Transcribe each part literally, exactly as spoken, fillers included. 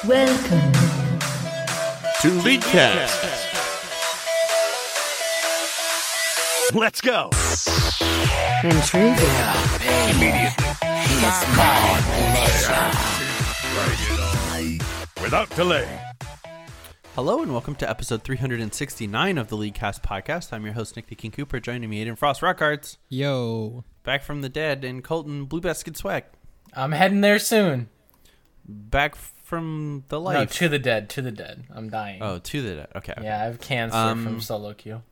Welcome to LeagueCast. Let's go. Intriguing. Immediately. Without delay. Hello and welcome to episode three hundred sixty-nine of the LeagueCast podcast. I'm your host, Nick the King Cooper. Joining me, Aiden Frost Rockhards. Yo. Back from the dead, and Colton Blue Basket Swag. I'm heading there soon. Back from the life. No, to the dead, to the dead. I'm dying. Oh, to the dead. Okay. okay. Yeah, I have cancer Um, from solo queue.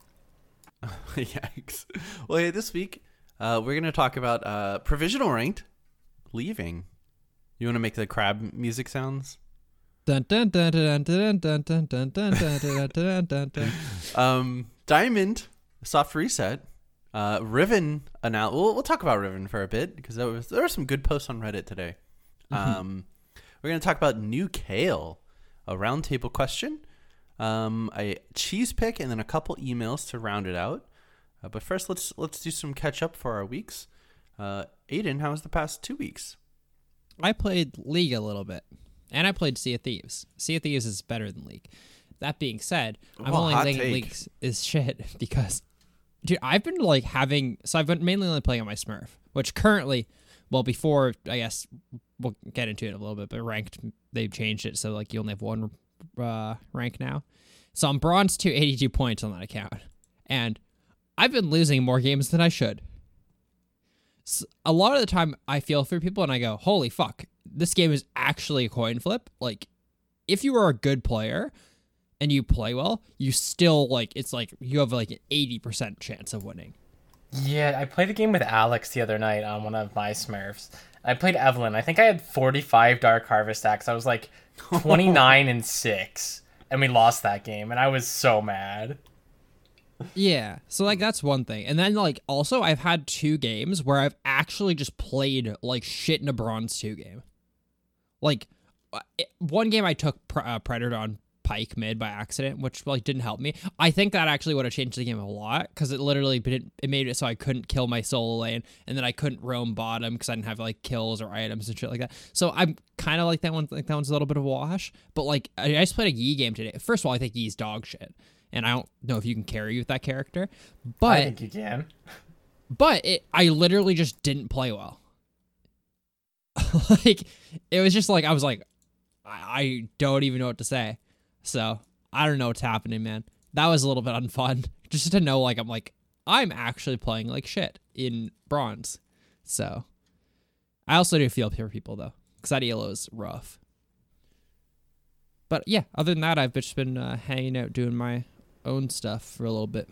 Yikes. Well, hey, this week, uh, we're going to talk about uh, provisional ranked leaving. You want to make the crab music sounds? Dun dun dun dun dun dun dun dun dun dun dun dun dun. Um, Diamond, soft reset. Uh, Riven announced. We'll, we'll talk about Riven for a bit because there was there were some good posts on Reddit today. Um, we're going to talk about new Kale, a roundtable question, um, a cheese pick, and then a couple emails to round it out. Uh, but first, let's let's do some catch up for our weeks. Uh, Aiden, how was the past two weeks? I played League a little bit, and I played Sea of Thieves. Sea of Thieves is better than League. That being said, I'm Well, only hot thinking take. League is shit because, dude, I've been like having. So I've been mainly only playing on my Smurf, which currently, well, before I guess we'll get into it a little bit, but ranked they've changed it so like you only have one uh, rank now. So I'm bronze to eighty-two points on that account, and I've been losing more games than I should. S- A lot of the time, I feel for people, and I go, "Holy fuck, this game is actually a coin flip." Like, if you are a good player and you play well, you still like it's like you have like an eighty percent chance of winning. Yeah, I played a game with Alex the other night on one of my Smurfs. I played Evelyn. I think I had forty-five Dark Harvest stacks. I was like twenty-nine and six, and we lost that game, and I was so mad. Yeah, so like that's one thing, and then like also I've had two games where I've actually just played like shit in a bronze two game. Like uh, it- one game I took pre- uh, Predator on Pike mid by accident, which like didn't help me. I think that actually would have changed the game a lot because it literally it, it made it so I couldn't kill my solo lane, and then I couldn't roam bottom because I didn't have like kills or items and shit like that. So I'm kind of like that one. Like that one's a little bit of a wash. But like I, I just played a Yi game today. First of all, I think Yi's dog shit, and I don't know if you can carry with that character. But I think you can. but it, I literally just didn't play well. Like it was just like I was like I, I don't even know what to say. So I don't know what's happening, man. That was a little bit unfun. Just to know, like I'm like I'm actually playing like shit in bronze. So I also do feel for people though, because that elo is rough. But yeah, other than that, I've just been uh, hanging out doing my own stuff for a little bit.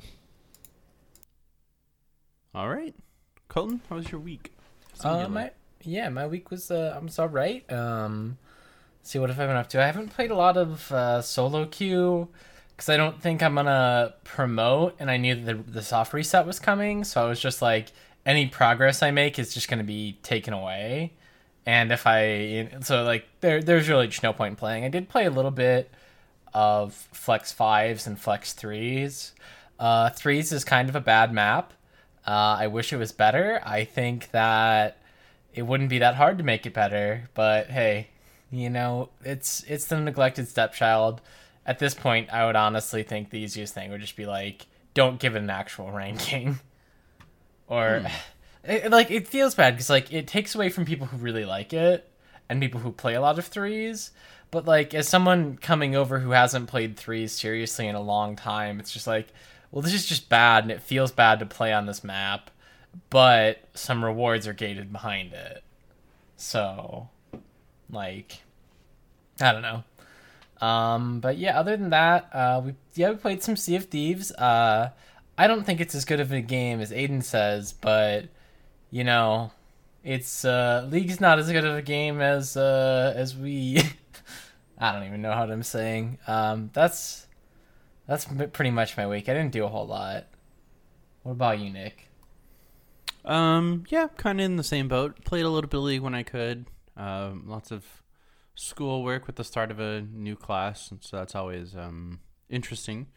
All right, Colton, how was your week? Uh, Singular. my yeah, my week was uh, I was all right. Um, let's see what have I been up to? I haven't played a lot of uh, solo queue because I don't think I'm gonna promote, and I knew that the, the soft reset was coming, so I was just like, any progress I make is just gonna be taken away. And if I so like there there's really just no point in playing. I did play a little bit of Flex fives and Flex threes. Uh, threes is kind of a bad map. Uh, I wish it was better. I think that it wouldn't be that hard to make it better, but hey, you know, it's it's the neglected stepchild. At this point, I would honestly think the easiest thing would just be like, don't give it an actual ranking, or it, like it feels bad because like it takes away from people who really like it and people who play a lot of threes. But like as someone coming over who hasn't played threes seriously in a long time, it's just like, well, this is just bad, and it feels bad to play on this map, but some rewards are gated behind it. So, like, I don't know. Um, but yeah, other than that, uh, we yeah we played some Sea of Thieves. Uh, I don't think it's as good of a game as Aiden says, but you know, it's uh, League's not as good of a game as uh, as we. I don't even know what I'm saying. Um, that's. That's pretty much my week. I didn't do a whole lot. What about you, Nick? Um, yeah, kind of in the same boat. Played a little bit of League when I could. Um, lots of schoolwork with the start of a new class, and so that's always um interesting.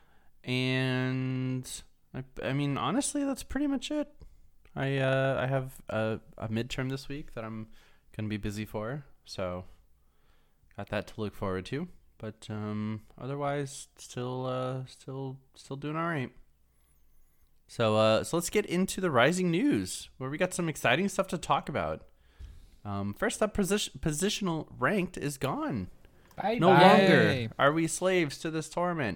And I, I mean, honestly, that's pretty much it. I uh I have a, a midterm this week that I'm gonna be busy for, so got that to look forward to. But um, otherwise, still, uh, still, still doing all right. So, uh, so let's get into the Rising news, where we got some exciting stuff to talk about. Um, first up, position, positional ranked is gone. Bye No bye. longer are we slaves to this torment.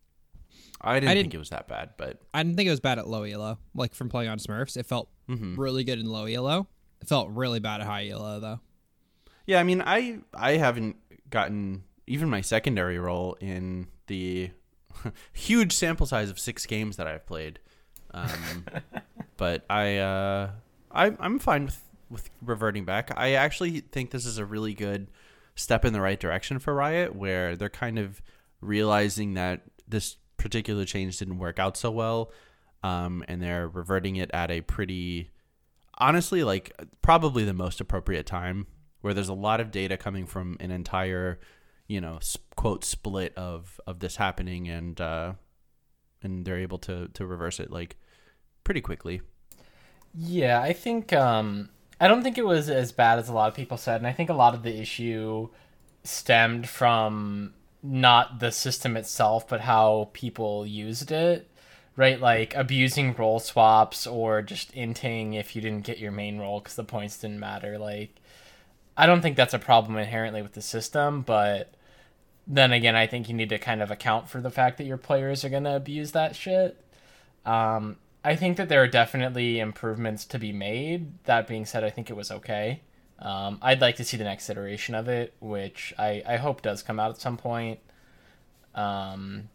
I didn't I think didn't- it was that bad, but I didn't think it was bad at low elo. Like from playing on Smurfs, it felt Mhm. really good in low elo. It felt really bad at high elo though. yeah, I mean, I I haven't gotten even my secondary role in the huge sample size of six games that I've played. Um, but I uh, I I'm fine with with reverting back. I actually think this is a really good step in the right direction for Riot, where they're kind of realizing that this particular change didn't work out so well, um, and they're reverting it at a pretty, honestly, like probably the most appropriate time, where there's a lot of data coming from an entire, you know, s- quote split of of this happening, and uh, and they're able to to reverse it like pretty quickly. Yeah, I think um I don't think it was as bad as a lot of people said, and I think a lot of the issue stemmed from not the system itself, but how people used it, right? Like abusing role swaps or just inting if you didn't get your main role because the points didn't matter. Like, I don't think that's a problem inherently with the system, but then again, I think you need to kind of account for the fact that your players are going to abuse that shit. Um, I think that there are definitely improvements to be made. That being said, I think it was okay. Um, I'd like to see the next iteration of it, which I, I hope does come out at some point. Um,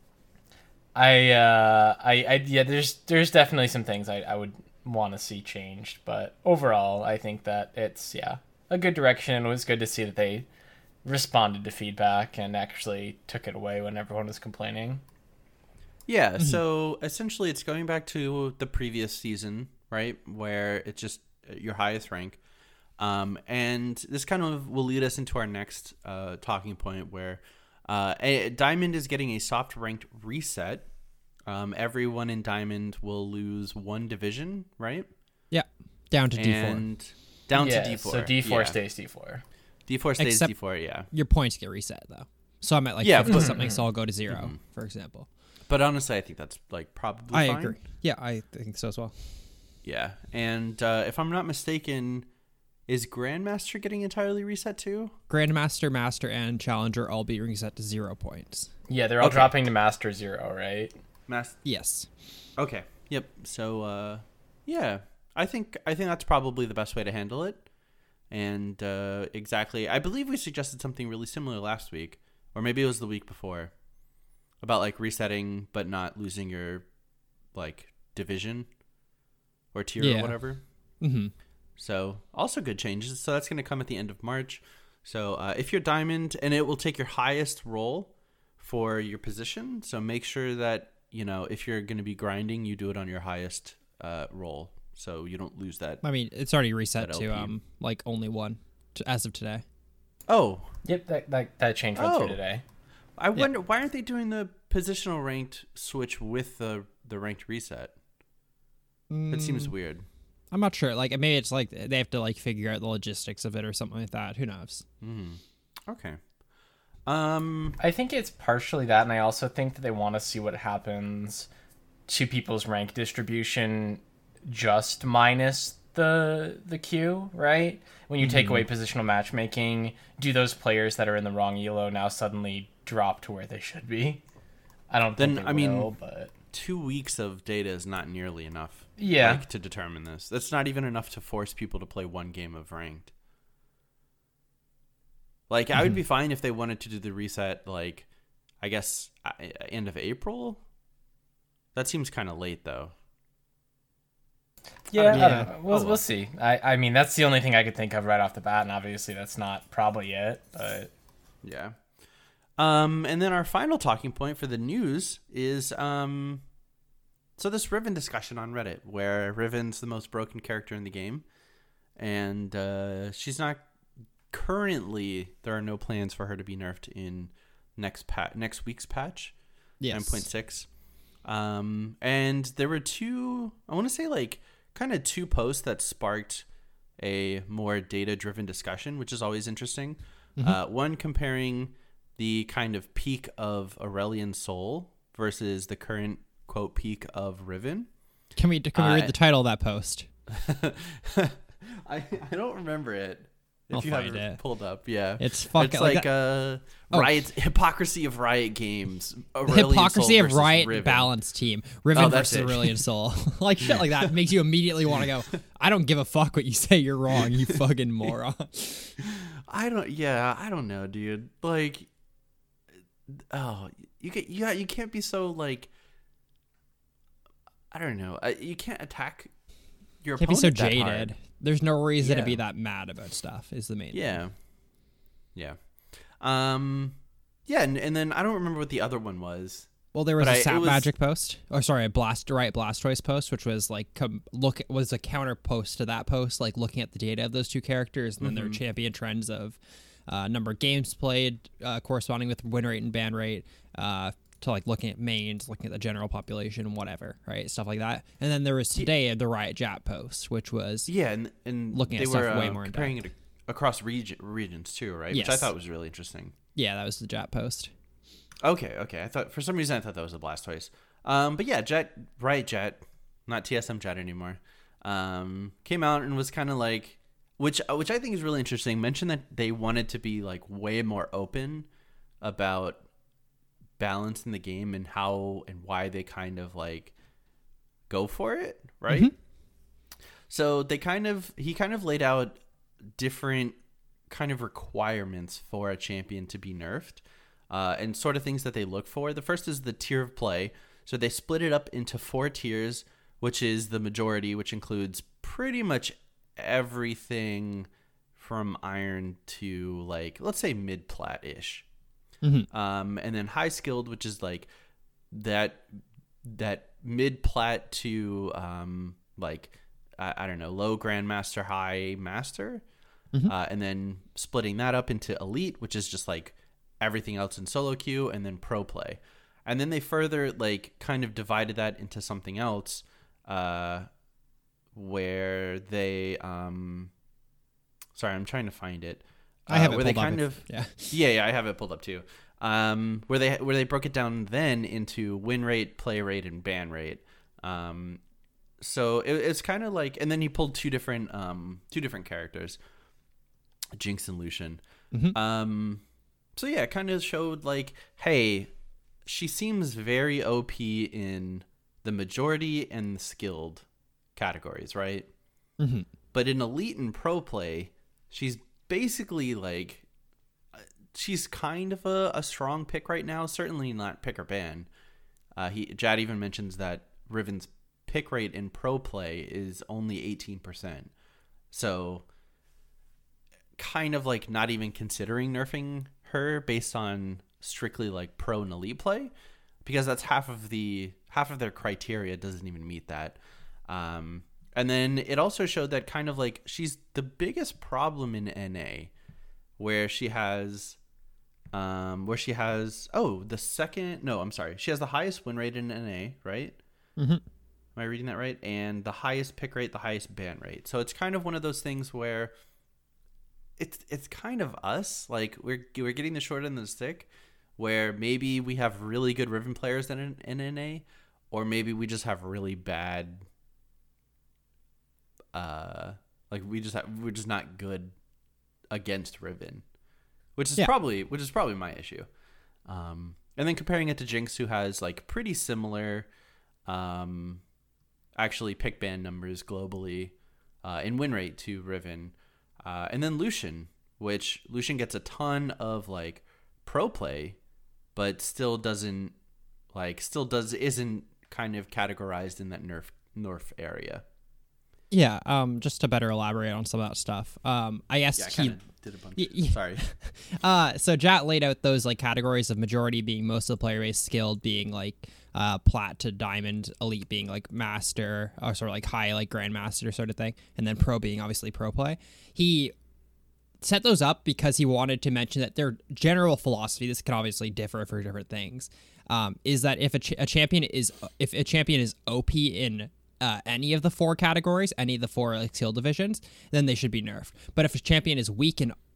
I, uh, I, I, yeah, there's, there's definitely some things I, I would want to see changed, but overall, I think that it's, yeah, a good direction. It was good to see that they responded to feedback and actually took it away when everyone was complaining. Yeah, so essentially it's going back to the previous season, right, where it's just your highest rank. Um, and this kind of will lead us into our next uh, talking point, where uh, a, Diamond is getting a soft ranked reset. Um, everyone in Diamond will lose one division, right? Yeah, down to D four. And down Yeah, to D four. So D four yeah. stays D four. D four stays Except- D four, yeah. Your points get reset though. So I'm at like Yeah, fifty but- something, so I'll go to zero, for example. But honestly, I think that's like probably I fine. agree. Yeah, I think so as well. Yeah, and uh, if I'm not mistaken, is Grandmaster getting entirely reset too? Grandmaster, Master, and Challenger all being reset to zero points. Yeah, they're all Okay. dropping to Master Zero, right? Mas- Yes. Okay. Yep. So, uh, yeah, I think I think that's probably the best way to handle it. And uh, exactly, I believe we suggested something really similar last week, or maybe it was the week before, about like resetting but not losing your like division or tier Yeah. or whatever. Mm-hmm. So also good changes. So that's going to come at the end of March. So uh, if you're Diamond, and it will take your highest roll for your position. So make sure that, you know, if you're going to be grinding, you do it on your highest uh, roll, so you don't lose that. I mean, it's already reset That to L P. um like only one to, as of today. Oh, Yep, that that, that change went Oh. through today. I wonder why aren't they doing the positional ranked switch with the the ranked reset? That seems weird. I'm not sure. Like maybe it's like they have to like figure out the logistics of it or something like that. Who knows? Okay. Um. I think it's partially that, and I also think that they want to see what happens to people's rank distribution just minus the the queue, right? When you take away positional matchmaking, do those players that are in the wrong elo now suddenly drop to where they should be? I don't Then, think they I mean, will, but Two weeks of data is not nearly enough. Yeah. Like, to determine this. That's not even enough to force people to play one game of ranked. Like, I would be fine if they wanted to do the reset, like, I guess, uh, end of April? That seems kind of late, though. yeah, I Yeah. don't know. We'll, Oh, well. we'll see. I, I mean, that's the only thing I could think of right off the bat, and obviously that's not probably it, but Yeah. Um, and then our final talking point for the news is, um, so this Riven discussion on Reddit, where Riven's the most broken character in the game, and uh, she's not currently. There are no plans for her to be nerfed in next pa- next week's patch, Yes. nine point six. Um, and there were two. I want to say like kind of two posts that sparked a more data-driven discussion, which is always interesting. Mm-hmm. Uh, one comparing the kind of peak of Aurelion Sol versus the current quote peak of Riven. Can we can we Uh, read the title of that post? I I don't remember it. If I'll you find have it, it. pulled up, yeah, It's fucking it's like like, that- uh, Oh. Riot hypocrisy of Riot Games. The Aurelion hypocrisy Sol of versus Riot Riven. Balance Team. Riven Oh, that's versus it. Aurelion Sol. Like shit like that makes you immediately want to go, I don't give a fuck what you say, you're wrong, you fucking moron. I don't. Yeah, I don't know, dude. Like, oh, you get. Yeah, you can't be so like. I don't know. Uh, You can't attack your Can't be so opponent that hard. jaded. There's no reason Yeah. to be that mad about stuff is the main thing. Yeah. Yeah. Um. Yeah, and, and then I don't remember what the other one was. Well, there was But a I- it Sap was- Magic post. Oh, sorry, a Blast Riot Blastoise post, which was like com- look was a counter post to that post, like looking at the data of those two characters and then Mm-hmm. their champion trends of uh, number of games played uh, corresponding with win rate and ban rate, uh, to like looking at mains, looking at the general population, whatever, right, stuff like that. And then there was today the Riot Jat post, which was Yeah, and and Looking at they stuff were way uh, more in comparing it across region, regions too, right? Which I Yes. thought was really interesting. yeah, that was the Jat post. Okay, okay. I thought for some reason I thought that was a Blastoise. Um, but yeah, Jet, Riot Jet, not T S M Jet anymore. Um, came out and was kind of like, which which I think is really interesting. Mentioned that they wanted to be like way more open about balance in the game and how and why they kind of like go for it, right? Mm-hmm. So they kind of he kind of laid out different kind of requirements for a champion to be nerfed. Uh, and sort of things that they look for. The first is the tier of play. So they split it up into four tiers, which is the majority, which includes pretty much everything from iron to like, let's say mid plat ish. Mm-hmm. Um, and then high skilled, which is like that that mid plat to um, like I, I don't know, low grandmaster, high master, Mm-hmm. uh, and then splitting that up into elite, which is just like everything else in solo queue, and then pro play. And then they further like kind of divided that into something else, uh, where they um, sorry, I'm trying to find it. I have uh, it where they pulled up kind if- of yeah. yeah yeah I have it pulled up too. Um, where they where they broke it down then into win rate, play rate, and ban rate. Um, so it, it's kind of like, and then he pulled two different um two different characters, Jinx and Lucian. Mhm. Um, so yeah, it kind of showed like, hey, she seems very O P in the majority and the skilled categories, right? Mm-hmm. But in elite and pro play, she's basically like, she's kind of a, a strong pick right now. Certainly not pick or ban. Uh, he Jad even mentions that Riven's pick rate in pro play is only eighteen percent. So kind of like not even considering nerfing her based on strictly like pro and elite play, because that's half of the half of their criteria doesn't even meet that. Um, and then it also showed that kind of like she's the biggest problem in N A, where she has um where she has oh the second no I'm sorry she has the highest win rate in N A, right? Mm-hmm. Am I reading that right? And the highest pick rate, the highest ban rate. So it's kind of one of those things where it's it's kind of us, like we're we're getting the short end of the stick, where maybe we have really good Riven players in, in N A, or maybe we just have really bad uh like we just have we're just not good against Riven, which is Yeah. probably which is probably my issue. Um and then comparing it to Jinx, who has like pretty similar um actually pick ban numbers globally uh in win rate to Riven. Uh, and then Lucian, which Lucian gets a ton of like pro play, but still doesn't like still does isn't kind of categorized in that nerf nerf area. Yeah, um, just to better elaborate on some of that stuff. Um, I guess Yeah, I he kind of did a bunch. y- y- Sorry. Uh, so Jat laid out those like categories of majority being most of the player base, skilled being like uh, plat to diamond, elite being like master, or sort of like high like grandmaster sort of thing, and then pro being obviously pro play. He set those up because he wanted to mention that their general philosophy, this can obviously differ for different things, um, is that if a, ch- a champion is if a champion is O P in uh, any of the four categories, any of the four like skill divisions, then they should be nerfed. But if a champion is weak in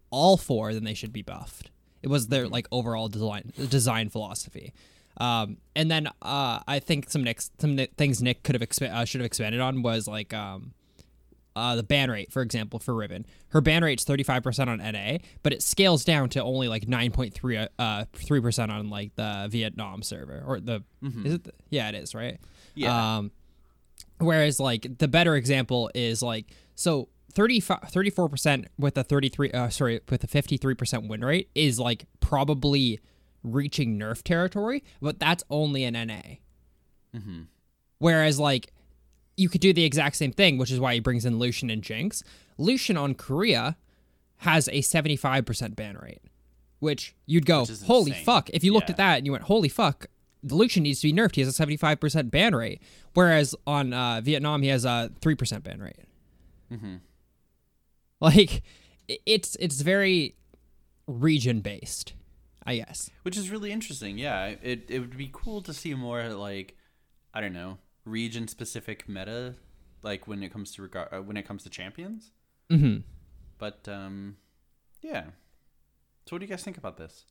all four, then they should be buffed. It was their like overall design design philosophy. Um, and then uh, I think some Nick, some things Nick could have exp- uh, should have expanded on was like um, uh, the ban rate, for example, for Riven. Her ban rate's thirty-five percent on N A, but it scales down to only like nine point three uh three percent on like the Vietnam server or the mm-hmm. is it the, yeah it is right yeah. Um, whereas like the better example is like so thirty-four percent with a thirty-three uh sorry with a fifty-three percent win rate is like probably reaching nerf territory, but that's only an N A. Mm-hmm. Whereas like you could do the exact same thing, which is why he brings in Lucian and Jinx. Lucian on Korea has a seventy-five percent ban rate, which you'd go, which holy insane. fuck. If you looked Yeah. at that and you went, holy fuck, the Lucian needs to be nerfed. He has a seventy-five percent ban rate. Whereas on uh, Vietnam, he has a three percent ban rate. Mm-hmm. Like, it's it's very region-based, I guess. Which is really interesting. Yeah, it it would be cool to see more like, I don't know, region-specific meta, like when it comes to regard uh, when it comes to champions. Mm-hmm. But um, yeah. So what do you guys think about this?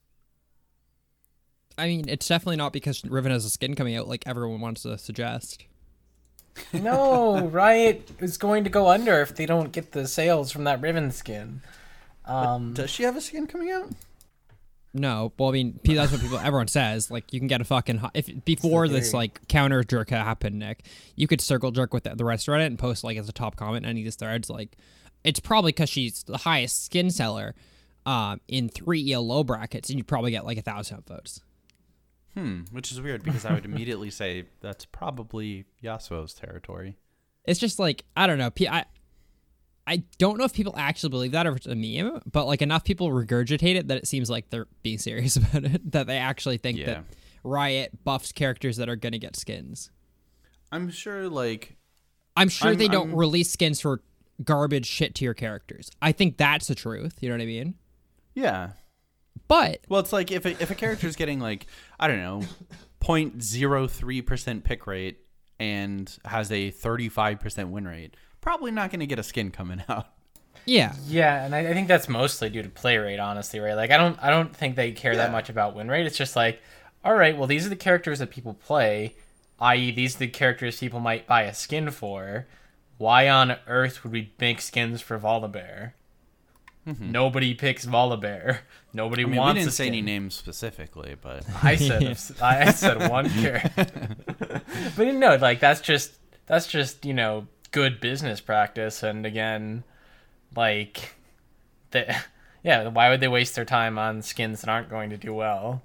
I mean, it's definitely not because Riven has a skin coming out like everyone wants to suggest. No, Riot is going to go under if they don't get the sales from that Riven skin. Um, Does she have a skin coming out? No, well, I mean, pe- that's what people, everyone says. Like, you can get a fucking ho- if before this theory. like counter jerk happened, Nick, you could circle jerk with the, the rest of Reddit and post like as a top comment in any of these threads. Like, it's probably because she's the highest skin seller, um, in three E L low brackets, and you'd probably get like a thousand votes. Hmm, which is weird because I would immediately say that's probably Yasuo's territory. It's just like I don't know. P- I I don't know if people actually believe that or if it's a meme, but like enough people regurgitate it that it seems like they're being serious about it. That they actually think Yeah. that Riot buffs characters that are gonna get skins. I'm sure, like, I'm sure I'm- they don't I'm- release skins for garbage shit tier characters. I think that's the truth. You know what I mean? yeah. But Well, it's like if a, if a character's getting like, I don't know, zero point zero three percent pick rate and has a thirty-five percent win rate, probably not going to get a skin coming out. yeah, yeah, and I, I think that's mostly due to play rate, honestly, right? Like, I don't, I don't think they care Yeah. that much about win rate. It's just like, all right, well, these are the characters that people play, that is, these are the characters people might buy a skin for. Why on earth would we make skins for Volibear? Mm-hmm. Nobody picks Volibear. Nobody I mean, wants we a didn't say skin. any names specifically, but I said I said one character, but no, like that's just that's just you know good business practice. And again, like, the, yeah, why would they waste their time on skins that aren't going to do well?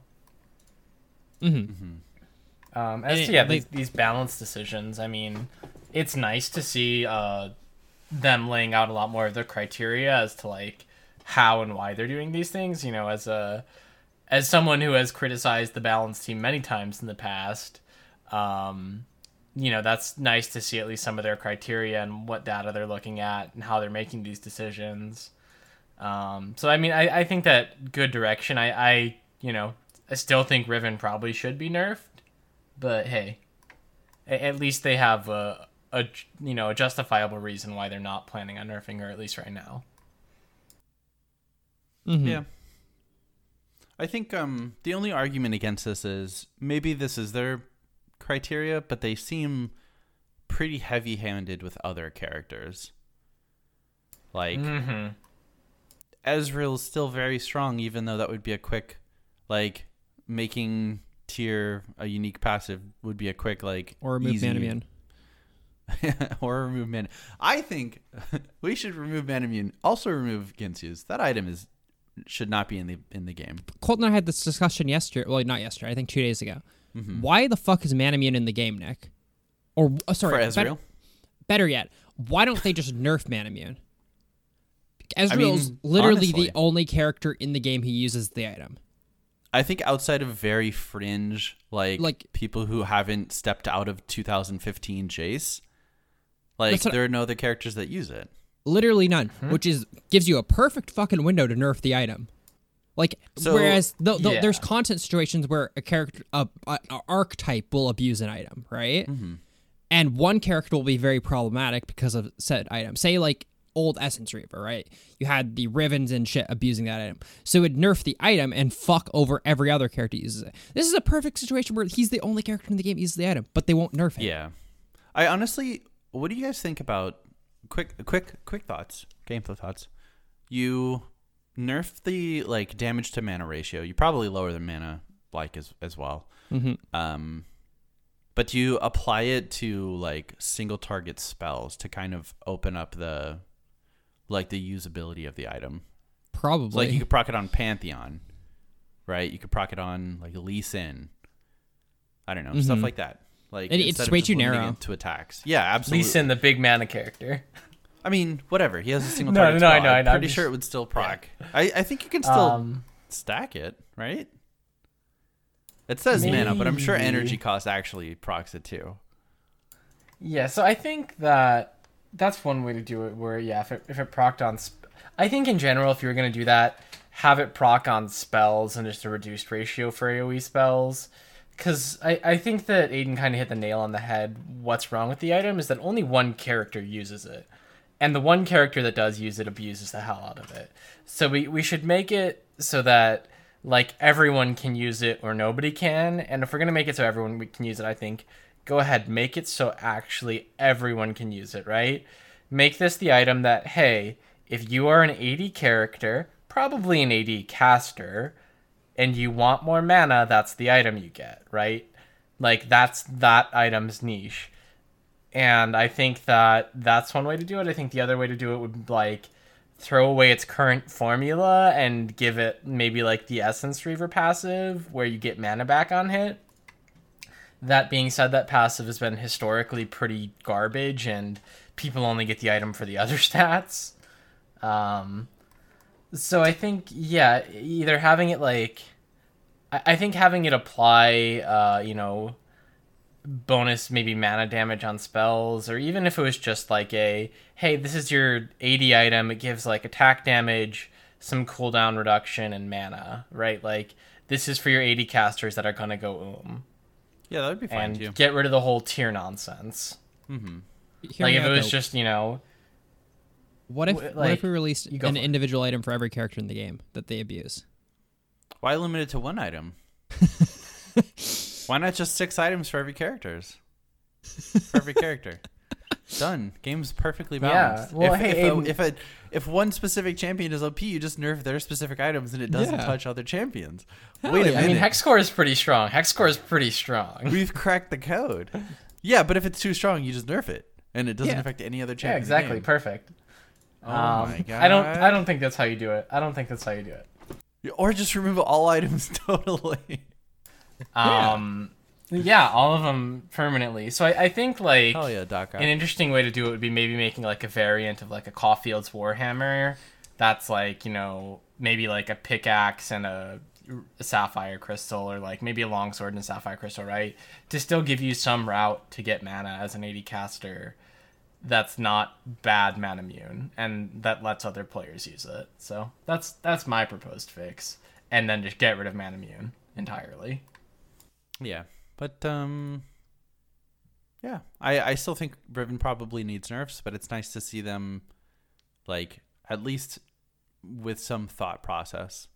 mm-hmm. Um, as And to it- yeah, they- these, these balance decisions, I mean, it's nice to see uh, them laying out a lot more of their criteria as to like how and why they're doing these things. You know, as a as someone who has criticized the balance team many times in the past, um, you know, that's nice to see at least some of their criteria and what data they're looking at and how they're making these decisions. Um, so I mean, I, I think that good direction. I, I you know I still think Riven probably should be nerfed. But hey, at least they have a, a you know a justifiable reason why they're not planning on nerfing her, at least right now. Mm-hmm. yeah. I think um, the only argument against this is maybe this is their criteria, but they seem pretty heavy-handed with other characters. Like, Mm-hmm. Ezreal's still very strong, even though that would be a quick, like, making tier a unique passive would be a quick, like, Or remove easy... Manamune. or remove Man. I think we should remove Manamune. Also remove Ginsu's. That item is should not be in the in the game. Colton and I had this discussion yesterday. Well, not yesterday. I think two days ago. Mm-hmm. Why the fuck is Manamune in the game, Nick? Or uh, sorry, For Ezreal? bet- better yet, why don't they just nerf Manamune? Ezreal's I mean, literally honestly. the only character in the game who uses the item. I think outside of very fringe, like, Like- people who haven't stepped out of two thousand fifteen Jace, like, That's what- there are no other characters that use it. Literally none, Hmm? which is gives you a perfect fucking window to nerf the item. Like, So- whereas th- th- Yeah. there's content situations where a character, a, a, a archetype will abuse an item, right? Mm-hmm. And one character will be very problematic because of said item. Say like old Essence Reaver, right? You had the Rivens and shit abusing that item. So it would nerf the item and fuck over every other character who uses it. This is a perfect situation where he's the only character in the game who uses the item, but they won't nerf it. Yeah. I honestly, what do you guys think about, quick, quick, quick thoughts, gameplay thoughts. You nerf the, like, damage to mana ratio. You probably lower the mana, like, as, as well. Mm-hmm. Um, but you apply it to like single target spells to kind of open up the like the usability of the item. Probably. So, like you could proc it on Pantheon, right? You could proc it on like Lee Sin. I don't know, Mm-hmm. stuff like that. Like And it's instead of way just too limiting narrow. it to attacks. Yeah, absolutely. Lee Sin, the big mana character. I mean, whatever. He has a single No, target no, I spell. know, I I'm know. pretty I'm sure just- it would still proc. I, I think you can still Um, stack it, right? It says mana, but I'm sure Maybe. energy cost actually procs it too. Yeah, so I think that that's one way to do it. Where yeah, if it if it procced on, sp- I think in general, if you were gonna do that, have it proc on spells and just a reduced ratio for AoE spells. Because I, I think that Aiden kind of hit the nail on the head. What's wrong with the item is that only one character uses it. And the one character that does use it abuses the hell out of it. So we, we should make it so that like everyone can use it or nobody can. And if we're going to make it so everyone can use it, I think go ahead, make it so actually everyone can use it, right? Make this the item that, hey, if you are an A D character, probably an A D caster, and you want more mana, that's the item you get, right? Like, that's that item's niche. And I think that that's one way to do it. I think the other way to do it would, like, throw away its current formula and give it maybe, like, the Essence Reaver passive, where you get mana back on hit. That being said, that passive has been historically pretty garbage, and people only get the item for the other stats. Um... So I think, yeah, either having it like, I, I think having it apply, uh, you know, bonus maybe mana damage on spells, or even if it was just like a, hey, this is your A D item, it gives like attack damage, some cooldown reduction, and mana, right? Like, this is for your A D casters that are gonna go um. Yeah, that would be fine And too. get rid of the whole tier nonsense. Mm-hmm. Hear Like, me if it out, was though. just, you know, What if, w- what if like, we released you go an for it. individual item for every character in the game that they abuse? Why limit it to one item? Why not just six items for every characters? For every character. Done. Game's perfectly balanced. Yeah, well, if, hey, if, a, Aiden- if a if one specific champion is O P, you just nerf their specific items and it doesn't Yeah. touch other champions. Hell Wait a yeah. I minute. mean, Hexcore is pretty strong. Hexcore is pretty strong. We've cracked the code. Yeah, but if it's too strong, you just nerf it, and it doesn't Yeah. affect any other Yeah, champion. exactly. Perfect. Oh Um, my god. I don't. I don't think that's how you do it. I don't think that's how you do it. Or just remove all items totally. Um, yeah, all of them permanently. So I, I think like Hell yeah, Doc. an interesting way to do it would be maybe making like a variant of like a Caulfield's Warhammer. That's like, you know, maybe like a pickaxe and a, a sapphire crystal, or like maybe a longsword and a sapphire crystal, right? To still give you some route to get mana as an A D caster. That's not bad mana immune, and that lets other players use it. So that's that's my proposed fix, and then just get rid of mana immune entirely. Yeah, but um, yeah, I I still think Riven probably needs nerfs, but it's nice to see them, like, at least with some thought process.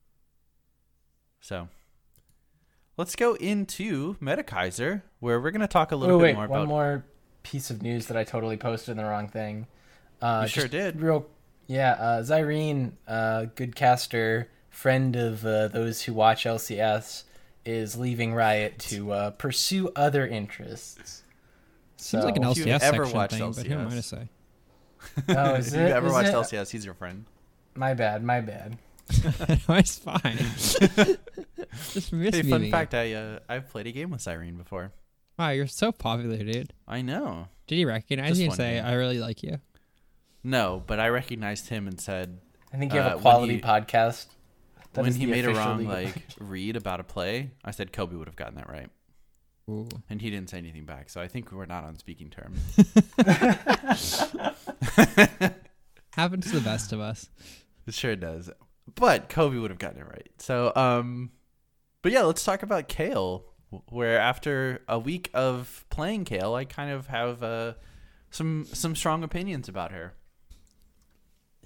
So let's go into Metakaiser, where we're gonna talk a little Oh, bit wait, more one about. more piece of news that I totally posted in the wrong thing. Uh, You sure just did. Real, yeah. Uh, Zyrene, uh, good caster, friend of uh, those who watch L C S, is leaving Riot to uh, pursue other interests. Seems So- like an if you've L C S ever section watched thing, but who am I to L C S? say? Oh, is if it? you've ever Is watched it? L C S, he's your friend. My bad. My bad. No, it's fine. Just miss Hey, me fun again. fact: I uh, I've played a game with Cyrene before. Wow, you're so popular, dude. I know. Did he recognize Just you and one say, game. "I really like you"? No, but I recognized him and said, I think you have Uh, a when quality he- podcast. That when is he the made a official wrong legal- like read about a play, I said Kobe would have gotten that right, Ooh. and he didn't say anything back. So I think we're not on speaking terms. Happens to the best of us. It sure does. But Kobe would have gotten it right. So, um, but yeah, let's talk about Kale. Where after a week of playing Kale, I kind of have uh, some some strong opinions about her.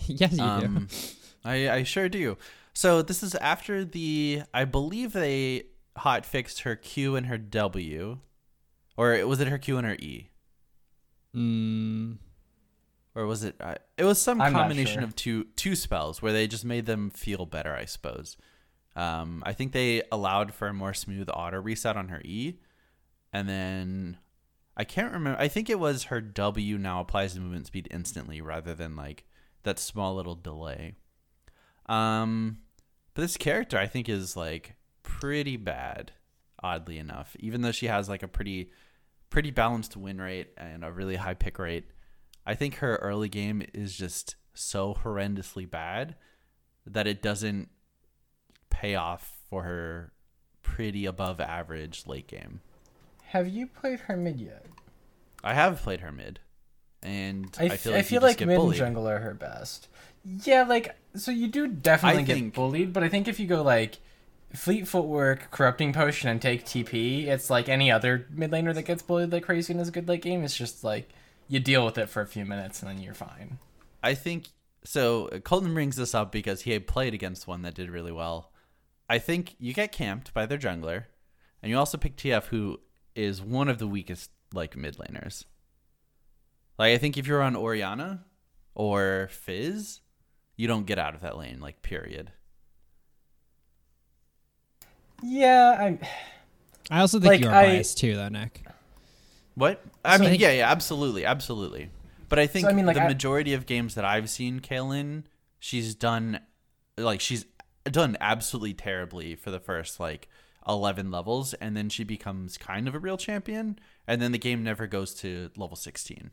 Yes, you Um, do. I, I sure do. So this is after the, I believe they hot fixed her Q and her W, or was it her Q and her E, Mm, or was it? Uh, it was some I'm not combination sure. of two two spells where they just made them feel better, I suppose. Um, I think they allowed for a more smooth auto reset on her E, and then I can't remember. I think it was her W now applies the movement speed instantly rather than like that small little delay. Um, but this character I think is like pretty bad, oddly enough. Even though she has like a pretty, pretty balanced win rate and a really high pick rate, I think her early game is just so horrendously bad that it doesn't pay off for her pretty above average late game. Have you played her mid yet? I have played her mid, and I, I f- feel I like, feel you just like get mid and bullied. jungle are her best. Yeah, like, so you do definitely I get think- bullied, but I think if you go, like, Fleet Footwork, Corrupting Potion, and take T P, it's like any other mid laner that gets bullied like crazy in a good late game. It's just, like, you deal with it for a few minutes and then you're fine. I think so. Colton brings this up because he had played against one that did really well. I think you get camped by their jungler, and you also pick T F, who is one of the weakest like mid laners. Like I think if you're on Orianna or Fizz, you don't get out of that lane. Like period. Yeah, I'm. I also think Like, you're I- biased too, though, Nick. What? I So I mean, think- yeah, yeah, absolutely, absolutely. But I think I mean, like, the I- majority of games that I've seen Kaylin, she's done, like, she's done absolutely terribly for the first, like, eleven levels, and then she becomes kind of a real champion, and then the game never goes to level sixteen.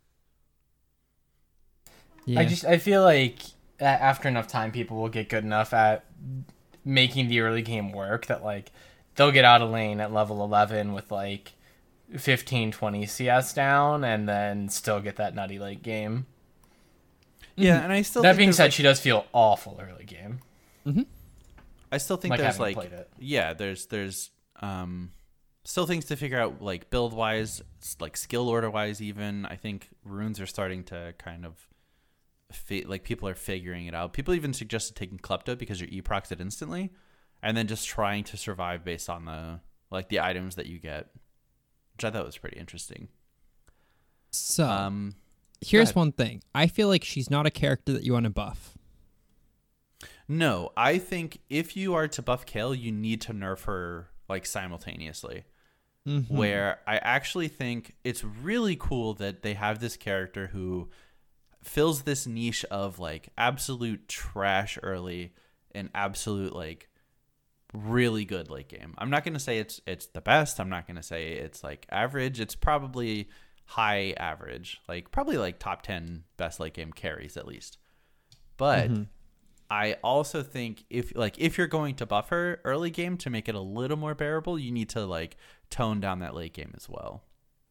Yeah. I just I feel like a- after enough time, people will get good enough at making the early game work that like they'll get out of lane at level eleven with like fifteen, twenty C S down, and then still get that nutty late game. Yeah, and I still That think being there's, said, like, she does feel awful early game. I still think like there's having like played it. yeah, there's there's um still things to figure out like build wise, like skill order wise. Even I think runes are starting to kind of fi- like people are figuring it out. People even suggested taking Klepto because you're e-procs it instantly, and then just trying to survive based on the like the items that you get, which I thought was pretty interesting. so, Um, here's ahead. one thing. I feel like she's not a character that you want to buff. No, I think if you are to buff Kale, you need to nerf her like simultaneously. Mhm. Where I actually think it's really cool that they have this character who fills this niche of like absolute trash early and absolute like really good late game. I'm not going to say it's it's the best. I'm not going to say it's like average. It's probably high average. Like probably like top ten best late game carries at least. But I also think if like if you're going to buff her early game to make it a little more bearable, you need to like tone down that late game as well.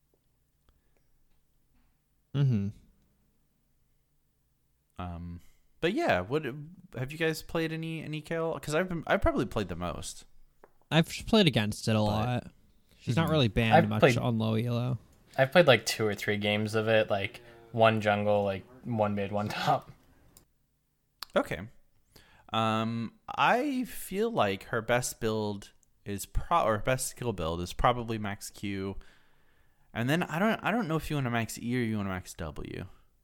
Mm-hmm. Um, but yeah, what have you guys played any any Kale? Because I've been I've probably played the most. I've played against it a lot. She's not really banned I've much played- on low elo. I've played like two or three games of it, like one jungle, like one mid, one top. Okay. Um, I feel like her best build is pro or best skill build is probably max Q, and then I don't I don't know if you want to max E or you want to max W.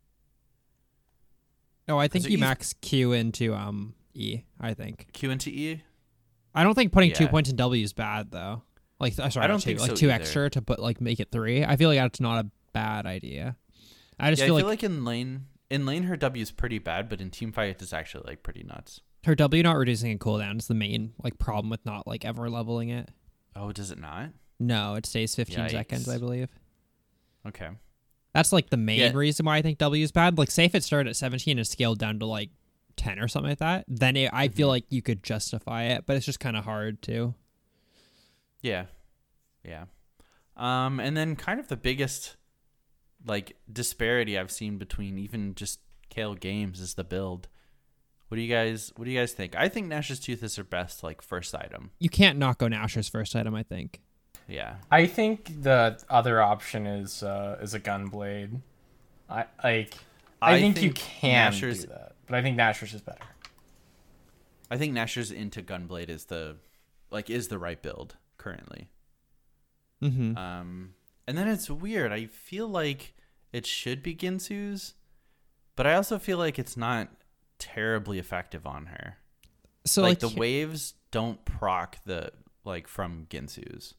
No, I think So you E's- max Q into um E. I think. Q into E. I don't think putting two Yeah. points in W is bad though. Like, uh, sorry, I don't not two, think like so two either. extra to put like make it three. I feel like that's not a bad idea. I just Yeah, feel, I feel like, like in lane in lane her W is pretty bad, but in team fight it's actually like pretty nuts. her W not reducing in cooldown is the main like problem with not like ever leveling it. Oh, does it not? No, it stays fifteen seconds, I Yikes. believe. Okay. That's like the main Yeah. reason why I think W is bad. Like, say if it started at seventeen and scaled down to like ten or something like that, then it, I Mm-hmm. feel like you could justify it, but it's just kind of hard to. Yeah. Yeah. Um, and then kind of the biggest like disparity I've seen between even just Kale games is the build. What do you guys what do you guys think? I think Nash's Tooth is her best like first item. You can't not go Nashor's first item, I think. Yeah. I think the other option is uh, is a gunblade. I like. I, think, you can Nashor's do that. but I think Nashor's is better. I think Nashor's into Gunblade is the like is the right build currently. Mm-hmm. Um, and then it's weird. I feel like it should be Ginsu's, but I also feel like it's not terribly effective on her. So like, like, the waves don't proc the like from Ginsu's.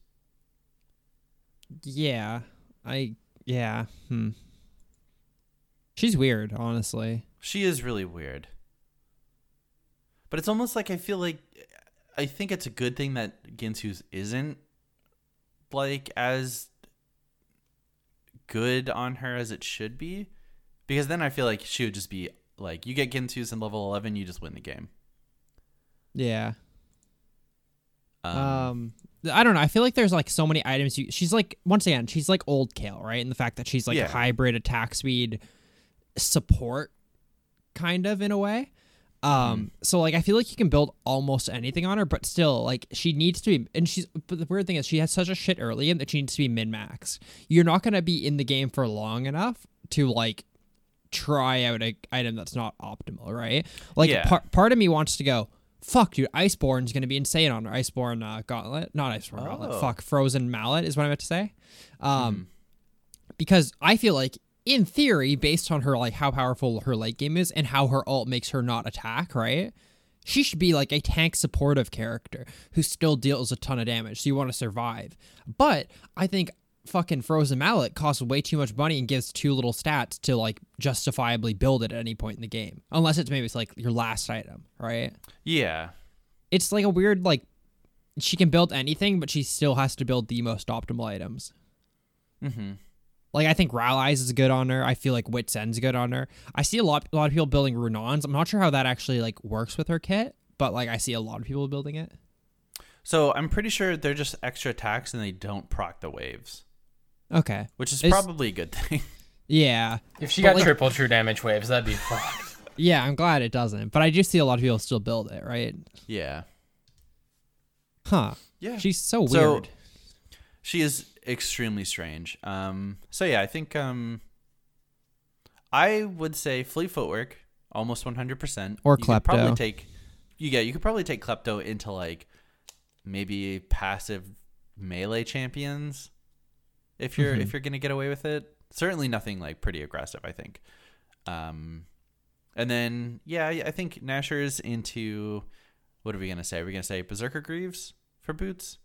yeah, I yeah. Hmm. She's weird, honestly. She is really weird. But it's almost like I feel like I think it's a good thing that Ginsu's isn't like as good on her as it should be, because then I feel like she would just be like, you get Ginsu's in level eleven, you just win the game. Yeah. Um, Um, I don't know. I feel like there's like so many items. You, she's like, once again, she's like old Kale, right? And the fact that she's like Yeah. a hybrid attack speed support, kind of in a way. Um, so like I feel like you can build almost anything on her, but still, like she needs to be. And she's. But the weird thing is, she has such a shit early in that she needs to be min max. You're not gonna be in the game for long enough to like try out a item that's not optimal, right? Like Yeah. par- part of me wants to go, fuck, dude, Iceborne's gonna be insane on her. Iceborne uh, Gauntlet, not Iceborne Gauntlet. Oh. Fuck, Frozen Mallet is what I meant to say. Um, Mhm. because I feel like, in theory, based on her like how powerful her late game is and how her ult makes her not attack, right? She should be like a tank supportive character who still deals a ton of damage. So you want to survive. But I think fucking Frozen Mallet costs way too much money and gives too little stats to like justifiably build it at any point in the game, unless it's maybe it's like your last item, right? yeah. It's like a weird like she can build anything, but she still has to build the most optimal items. Mm-hmm. Like I think Rallies is good on her. I feel like Wit's End's good on her. I see a lot a lot of people building Runons. I'm not sure how that actually like works with her kit, but like I see a lot of people building it. So I'm pretty sure they're just extra attacks and they don't proc the waves, Okay. which is It's- probably a good thing. Yeah. If she But, got like- triple true damage waves, that'd be fucked. Yeah, I'm glad it doesn't. But I do see a lot of people still build it, right? yeah. Huh. Yeah. She's so So- weird. She is extremely strange. Um, so yeah, I think um, I would say Fleet Footwork almost one hundred percent. Or you could probably Klepto. take, you yeah, you could probably take Klepto into like maybe passive melee champions if you're Mhm. if you're gonna get away with it. Certainly nothing like pretty aggressive, I think. Um, and then yeah, I I think Nashor's into, what are we gonna say? Are we gonna say Berserker Greaves for boots?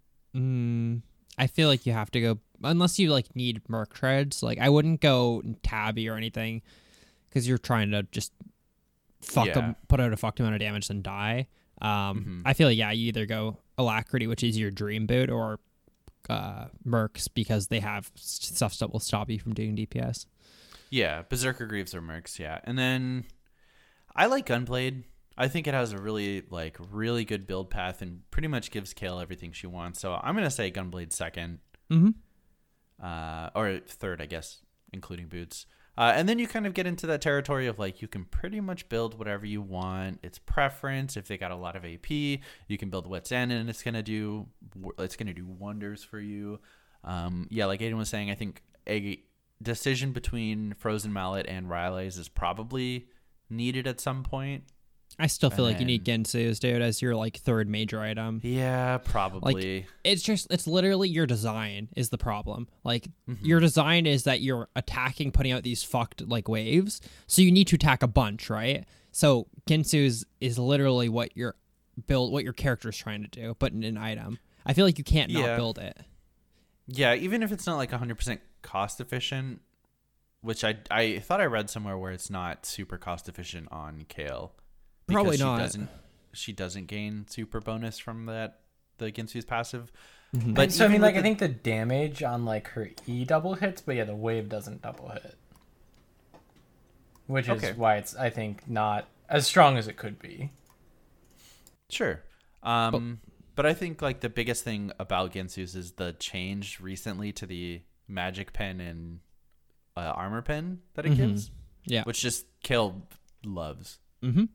Mm, I feel like you have to go unless you like need Merc Treads. Like I wouldn't go Tabby or anything because you're trying to just fuck Yeah. them, put out a fucked amount of damage and die. Um, Mhm. I feel like yeah, you either go Alacrity, which is your dream boot, or uh, Mercs because they have s- stuff that will stop you from doing D P S. Yeah, Berserker Greaves or Mercs, yeah. And then I like Gunblade. I think it has a really like really good build path and pretty much gives Kale everything she wants. So I'm gonna say Gunblade second, Mm-hmm. uh, or third, I guess, including boots. Uh, and then you kind of get into that territory of like you can pretty much build whatever you want. It's preference. If they got a lot of A P, you can build Wit's End, and it's gonna do it's gonna do wonders for you. Um, yeah, like Aiden was saying, I think a decision between Frozen Mallet and Rylays is probably needed at some point. I still feel And like you need Gensu's, dude, as your like third major item. Yeah, probably. It's just it's literally your design is the problem. Like Mm-hmm. your design is that you're attacking, putting out these fucked like waves, so you need to attack a bunch, right? So Gensu's is literally what your build, what your character's trying to do, but in an item. I feel like you can't not Yeah. build it. Yeah, even if it's not like one hundred percent cost efficient, which I I thought I read somewhere where it's not super cost efficient on Kale. because Probably she not. Doesn't, she doesn't gain super bonus from that the Ginsu's passive. Mhm. But so I even mean, with like I the- think the damage on like her E double hits, but yeah, the wave doesn't double hit, which is Okay. why it's I think not as strong as it could be. Sure. Um, but I think like the biggest thing about Ginsu's is the change recently to the magic pen and uh, armor pen that it Mhm. gives, Yeah. which just Kale loves. Mm-hmm.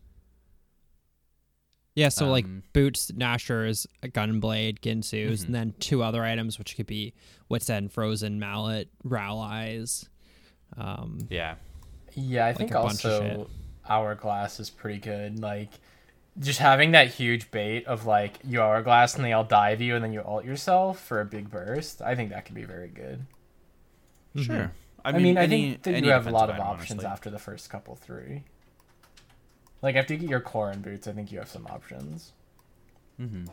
Yeah, so like Um, boots, Nashor's, a Gunblade, Ginsu's, Mhm. and then two other items, which could be Wit's End, Frozen Mallet, Rallies. Um, Mm-hmm. Yeah. Yeah, I Like think a bunch of also Hourglass is pretty good. Like, just having that huge bait of like you Hourglass and they all dive you and then you ult yourself for a big burst. I think that could be very good. Sure. I mean, I, any- think that any you have a lot of defensive item, options honestly. after the first couple three. Like after you get your core and boots, I think you have some options. Mm-hmm.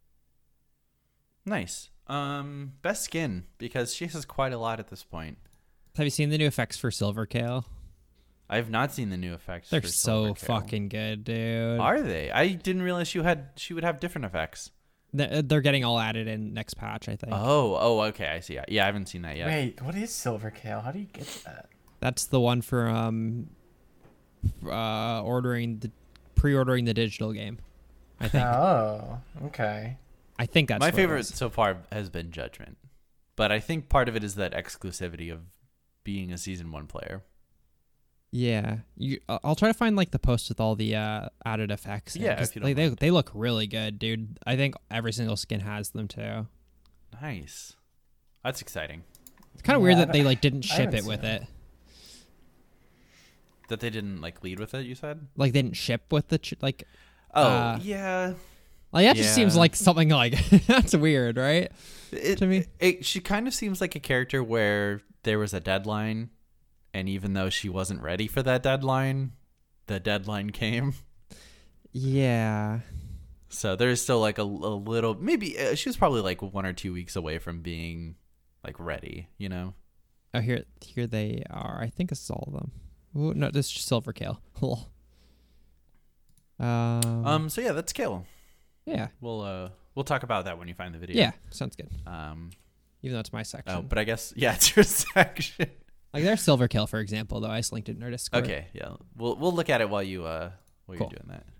Nice. Um, best skin, because she has quite a lot at this point. Have you seen the new effects for Silver Kale? I have not seen the new effects. They're for so Silver Kale. fucking good, dude. Are they? I didn't realize she had she would have different effects. They're they're getting all added in next patch, I think. Oh, oh, okay, I see. Yeah, I haven't seen that yet. Wait, what is Silver Kale? How do you get that? That's the one for um, uh, ordering the pre-ordering the digital game. I think. Oh, okay. I think that's My what it favorite was. so far has been Judgment, but I think part of it is that exclusivity of being a season one player. Yeah, you. uh, I'll try to find like the post with all the uh, added effects. in, Yeah, 'cause if you don't they, they mind. they look really good, dude. I think every single skin has them too. Nice. That's exciting. It's kind of Yeah, weird I that they don't- like didn't I ship haven't it with seen it. it. That they didn't like lead with it. You said. Like they didn't ship with the ch- like. Oh Uh, yeah. Like that just seems Yeah. like something like that's weird, right? It, to me. it, she kind of seems like a character where there was a deadline, and even though she wasn't ready for that deadline, the deadline came. Yeah. So there's still like a, a little, maybe uh, she was probably like one or two weeks away from being like ready, you know? Oh, here, here they are. I think this is all of them. Ooh, no, this is just Silver Kale. Lol. um, Um. So yeah, that's Kill. yeah, We'll uh we'll talk about that when you find the video. yeah, sounds good. Um. Even though it's my section. Oh, but I guess yeah, it's your section. Like there's Silver Kale, for example, though. I just linked it in our Discord. Okay. Yeah. We'll we'll look at it while you uh while Cool. you're doing that.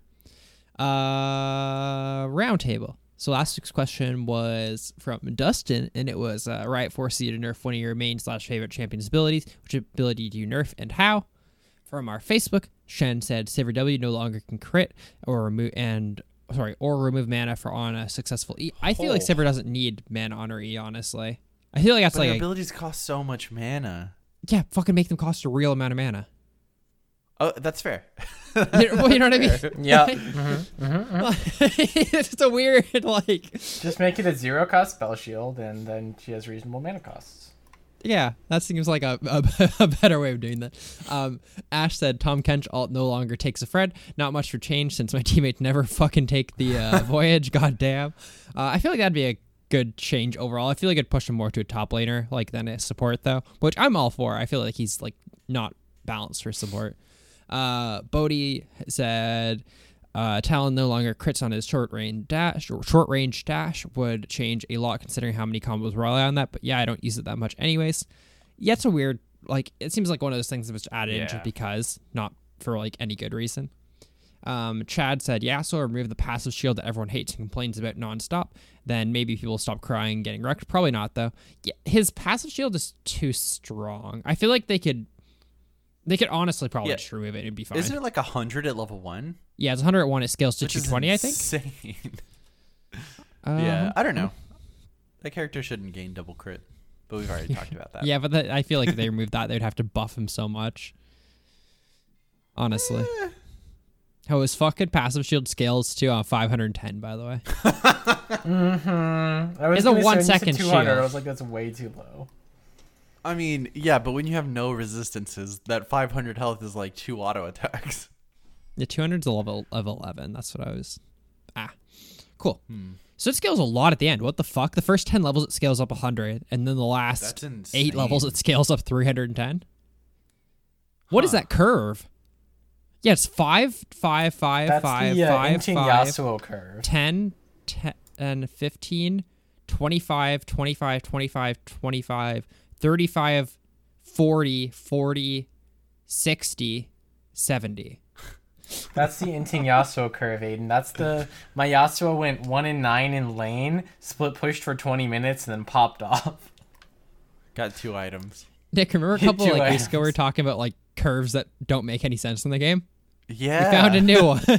Uh, roundtable. So last week's question was from Dustin, and it was uh, Riot forced you to nerf one of your main slash favorite champion's abilities. Which ability do you nerf and how? From our Facebook, Shen said Sivir W no longer can crit or remove and sorry or remove mana for on a successful E. I feel like Oh. Sivir doesn't need mana on her E. Honestly, I feel like that's But like her a, abilities cost so much mana. yeah, fucking make them cost a real amount of mana. Oh, that's fair. You know, you know what I mean? Yeah. mm-hmm, mm-hmm. It's just a weird like. Just make it a zero cost spell shield, and then she has reasonable mana costs. Yeah, that seems like a, a, a better way of doing that. Um, Ash said Tom Kench alt no longer takes a Fred. Not much for change since my teammates never fucking take the uh, voyage. Goddamn. Uh, I feel like that'd be a good change overall. I feel like it'd push him more to a top laner like than a support though, which I'm all for. I feel like he's like not balanced for support. Uh, Bodhi said uh, Talon no longer crits on his short range dash or short range dash would change a lot considering how many combos rely on that. But yeah, I don't use it that much anyways. Yeah, it's a weird like it seems like one of those things that was added in Yeah. just because, not for like any good reason. Um, Chad said Yasuo remove the passive shield that everyone hates and complains about nonstop. Then maybe people will stop crying and getting wrecked. Probably not though. Yeah, his passive shield is too strong. I feel like they could. They could honestly probably Yeah. just remove it and it'd be fine. Isn't it like a hundred at level one? Yeah, it's one hundred at one. It scales to Which two is twenty, I think. insane. Uh, yeah, I don't know. That character shouldn't gain double crit, but we've already talked about that. Yeah, but that, I feel like if they removed that, they'd have to buff him so much. Honestly. Eh. How his fucking passive shield scales to uh, five hundred ten, by the way. Mm-hmm. I was It's a gonna say, when one you said second two hundred, shield. I was like, that's way too low. I mean, yeah, but when you have no resistances, that five hundred health is like two auto attacks. The two hundred's a level of eleven. That's what I was. Ah. Cool. Hmm. So it scales a lot at the end. What the fuck? The first ten levels, it scales up one hundred. And then the last That's insane. eight levels, it scales up three hundred ten. What is Huh. that curve? Yeah, it's five, five, five, That's five, the uh, five, Inting five, Yasuo curve. ten, ten, fifteen, twenty-five, twenty-five, twenty-five, twenty-five, thirty-five, forty, forty, sixty, seventy. That's the Inting Yasuo curve, Aiden. That's the my Yasuo went one in nine in lane, split pushed for twenty minutes, and then popped off. Got two items. Nick, remember a couple Two like weeks ago we were items. talking about like curves that don't make any sense in the game? Yeah. We found a new one.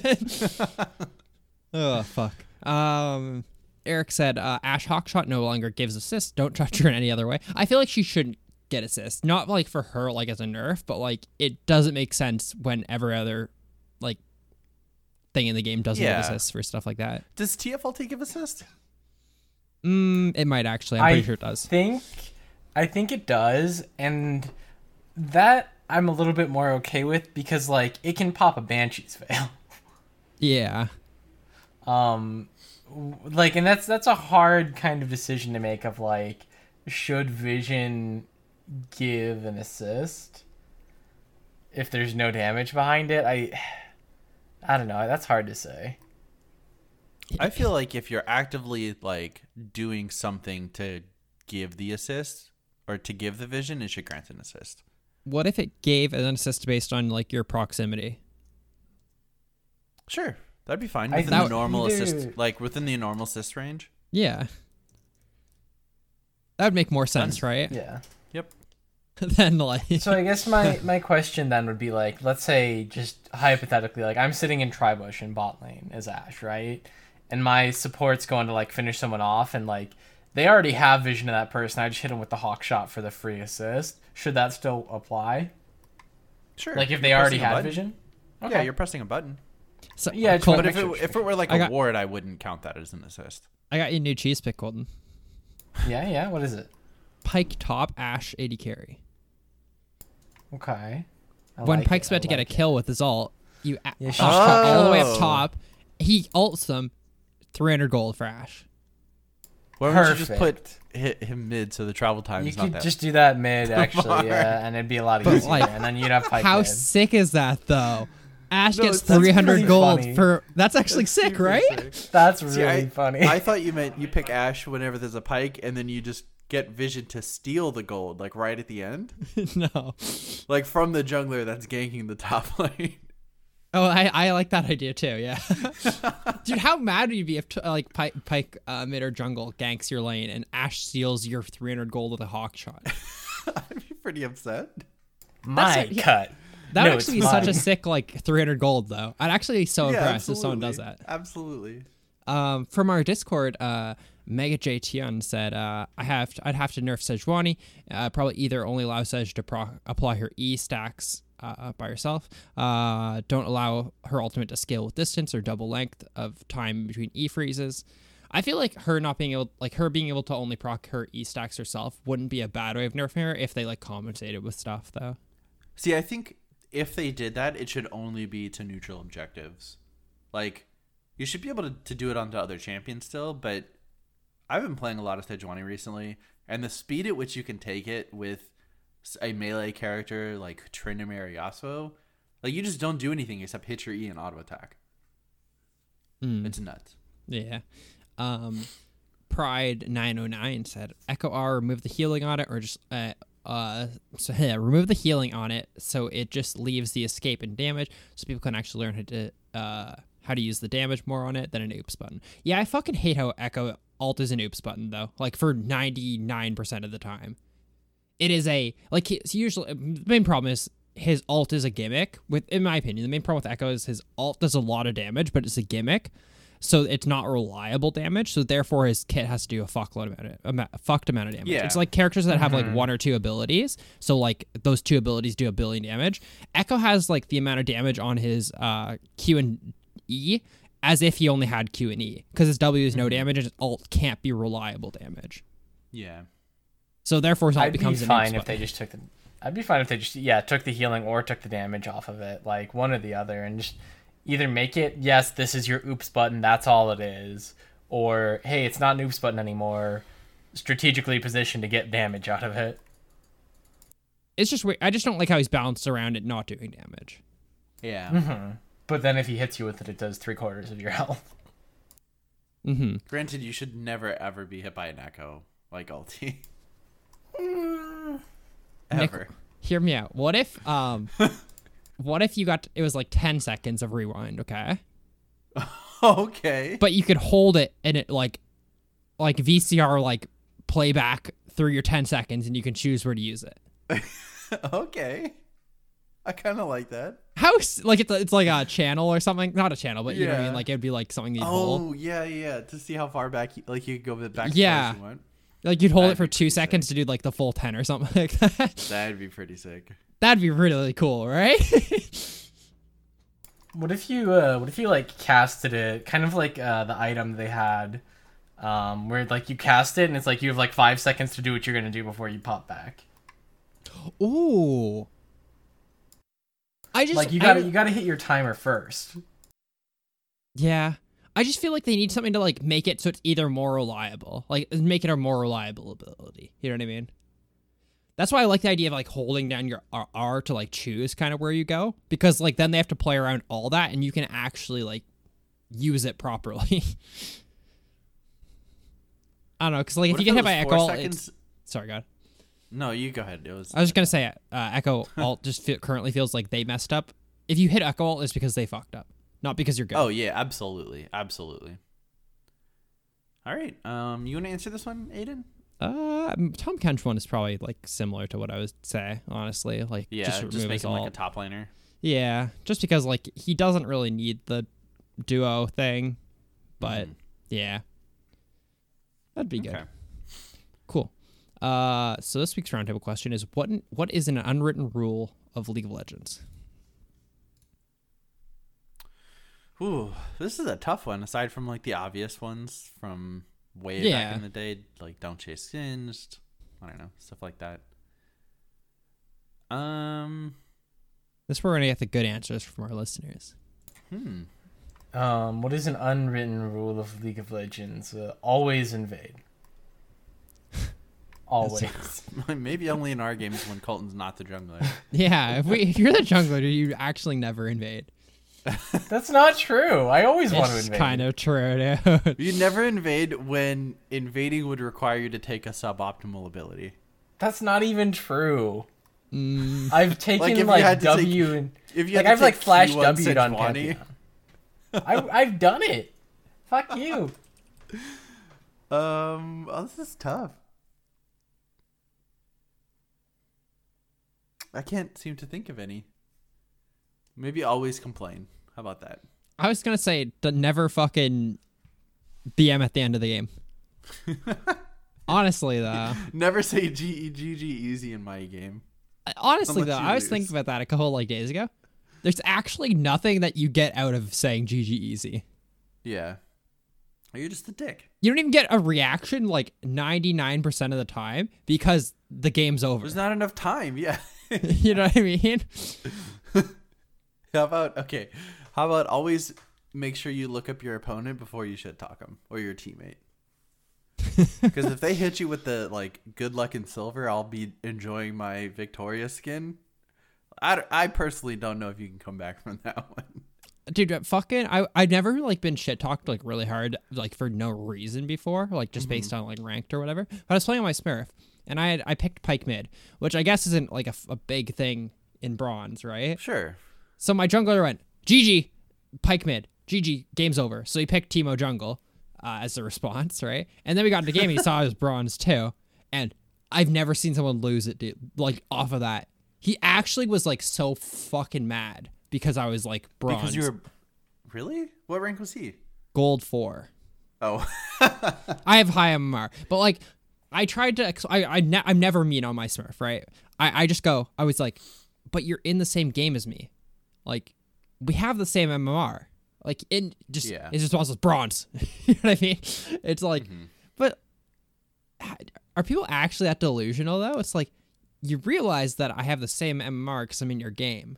Oh fuck. Um, Eric said uh, Ash Hawkshot no longer gives assists. Don't touch her in any other way. I feel like she shouldn't get assists. Not like for her like as a nerf, but like it doesn't make sense when every other like thing in the game doesn't Yeah. give assists for stuff like that. Does T F L T give assist? Mm, it might actually. I'm I pretty sure it does. think, I think it does, and that I'm a little bit more okay with because like it can pop a Banshee's veil. Yeah. Um, w- like, and that's that's a hard kind of decision to make. Of like, should Vision give an assist if there's no damage behind it? I, I don't know. That's hard to say. I feel like if you're actively like doing something to give the assist or to give the vision, it should grant an assist. What if it gave an assist based on like your proximity? Sure, that'd be fine I within think the normal either- assist, like within the normal assist range. Yeah. That would make more sense, right? Yeah. Yep. Than like. So I guess my my question then would be like, let's say just hypothetically, like I'm sitting in Tribush in bot lane as Ashe, right? And my support's going to like finish someone off, and like they already have vision of that person. I just hit them with the hawk shot for the free assist. Should that still apply? Sure. Like if they You're already pressing a had button. vision? Yeah, you're pressing a button. So, Yeah, just Col- But Make if it sure- if it were like I a got- ward, I wouldn't count that as an assist. I got you a new cheese pick, Colton. Yeah, yeah. What is it? Pike top, Ashe A D carry. Okay. I When like Pike's it, I about to get a like it. kill with his ult, you a- Yeah, Ashe sure. top all the way up Oh. top. He ults them, three hundred gold for Ashe. Why don't you just put Perfect. hit him mid so the travel time You is not could that? just do that mid, actually, Come on. yeah, and it'd be a lot But, easier. like, and then you'd have Pike How mid. sick is that though? Ashe No, gets that's three hundred pretty gold funny. for. That's actually sick, Super right? sick. That's really See, I, funny. I thought you meant you pick Ashe whenever there's a pike, and then you just get vision to steal the gold, like right at the end, No. like from the jungler that's ganking the top lane. Oh, I, I like that idea too. Yeah, dude, how mad would you be if t- like Pike, Pike uh, mid or jungle ganks your lane and Ashe steals your three hundred gold with a hawk shot? I'd be pretty upset. My That's it, yeah. cut. That No, would it's actually be such a mine. sick like three hundred gold though. I'd actually be so Yeah, impressed if someone does absolutely. that. Absolutely. Um, from our Discord, uh, Mega J Tian said, uh, "I have to, I'd have to nerf Sejuani. Uh, probably either only allow Sej to pro- apply her E stacks uh, by herself. Uh, don't allow her ultimate to scale with distance or double length of time between E freezes. I feel like her not being able, like her being able to only proc her E stacks herself, wouldn't be a bad way of nerfing her if they like compensated with stuff though. See, I think if they did that, it should only be to neutral objectives. Like, you should be able to, to do it onto other champions still, but I've been playing a lot of Sejuani recently, and the speed at which you can take it with a melee character like Tryndamere or Yasuo, like you just don't do anything except hit your E and auto attack. Mm. It's nuts. Yeah. Um, Pride nine oh nine said Echo R remove the healing on it or just uh uh so yeah, remove the healing on it so it just leaves the escape and damage so people can actually learn how to uh how to use the damage more on it than an oops button. Yeah, I fucking hate how Echo alt is an oops button though. Like for ninety-nine percent of the time. It is a like it's usually the main problem is his alt is a gimmick with in my opinion. The main problem with Echo is his alt does a lot of damage, but it's a gimmick. So it's not reliable damage. So therefore, his kit has to do a fuckload amount of a fucked amount of damage. Yeah. It's like characters that have like one or two abilities. So like those two abilities do a billion damage. Echo has like the amount of damage on his uh, Q and E as if he only had Q and E because his W is no damage and his alt can't be reliable damage. Yeah. So therefore, his alt I'd be becomes an fine oops if they button. just took the. I'd be fine if they just yeah took the healing or took the damage off of it, like one or the other, and just either make it yes this is your oops button, that's all it is, or hey it's not an oops button anymore, strategically positioned to get damage out of it. It's just weird. I just don't like how he's balanced around it not doing damage. Yeah. But then if he hits you with it, it does three quarters of your health. Mm-hmm. Granted, you should never ever be hit by an Echo like ulti. Nick, Ever. hear me out. What if um what if you got it was like ten seconds of rewind, okay? Okay. But you could hold it and it like like V C R like playback through your ten seconds and you can choose where to use it. Okay. I kind of like that. How s- like it's, it's like a channel or something, not a channel, but you know what I Yeah. mean, like it'd be like something you'd hold. Oh, yeah, yeah. To see how far back, you, like you could go back as Yeah. far as you want. Like you'd hold That'd it for be two pretty seconds to do like the full ten or something like that. That'd be pretty sick. That'd be really cool, right? What if you uh, what if you like casted it, kind of like uh, the item they had, um, where like you cast it and it's like you have like five seconds to do what you're gonna do before you pop back. Ooh. I just Like you gotta I, you gotta hit your timer first. Yeah. I just feel like they need something to like make it so it's either more reliable, like make it a more reliable ability. You know what I mean? That's why I like the idea of like holding down your R, R to like choose kind of where you go, because like then they have to play around all that and you can actually like use it properly. I don't know, because like What if you if get it hit by was four Echo, seconds? it's sorry, God. No, you go ahead. It was. I was just gonna say, uh, Echo Alt just fe- currently feels like they messed up. If you hit Echo Alt, it's because they fucked up, not because you're good. Oh yeah, absolutely, absolutely. All right. Um, you want to answer this one, Aiden? Uh, Tom Kench one is probably like similar to what I would say, honestly. Like, Yeah, just, just, remove make his him like a alt. top laner. Yeah, just because like he doesn't really need the duo thing, but Mhm. yeah, that'd be good. Okay. Cool. Uh, so this week's roundtable question is what what is an unwritten rule of League of Legends? Ooh, this is a tough one. Aside from like the obvious ones from way Yeah. back in the day, like don't chase singed, I don't know, stuff like that. Um, This is where we're gonna get the good answers from our listeners. hmm. Um, what is an unwritten rule of League of Legends? Uh, always invade. Always. Maybe only in our games when Colton's not the jungler. Yeah, if we if you're the jungler, you actually never invade. That's not true. I always want to It's invade. kind of true, dude. You never invade when invading would require you to take a suboptimal ability. That's not even true. Mm, I've taken Like, if you like, had to take- W and If you like had I've to like take flash Q one W'd on Sejuani, Pantheon. I I've done it. Fuck you. Um, oh, this is tough. I can't seem to think of any. Maybe always complain. How about that? I was gonna say to never fucking B M at the end of the game. Honestly, though. Never say G E G G easy in my game. Honestly, Unless though, you I was lose. thinking about that a couple like days ago. There's actually nothing that you get out of saying G G easy. Yeah. Or you're just a dick. You don't even get a reaction like ninety-nine percent of the time because the game's over. There's not enough time. Yeah. You know what I mean? How about, okay. How about always make sure you look up your opponent before you shit talk them or your teammate. Because if they hit you with the like good luck in silver, I'll be enjoying my Victoria skin. I, I personally don't know if you can come back from that one. Dude, uh, fucking, I I've never like been shit talked like really hard like for no reason before, like just based on like ranked or whatever. But I was playing on my Smurf, and I had, I picked Pike mid, which I guess isn't like a, f- a big thing in bronze, right? Sure. So my jungler went G G, Pike mid, G G, game's over. So he picked Teemo jungle uh, as a response, right? And then we got into the game, and he saw it was bronze too, and I've never seen someone lose it, dude. Like off of that, he actually was like so fucking mad. Because I was like bronze. Because you were... Really? What rank was he? Gold four. Oh. I have high M M R. But like, I tried to... ex- I, I ne- I'm never mean on my Smurf, right? I, I just go... I was like, but you're in the same game as me. Like, we have the same M M R. Like, in just... Yeah. His response was bronze. You know what I mean? It's like... But are people actually that delusional, though? It's like, you realize that I have the same M M R because I'm in your game.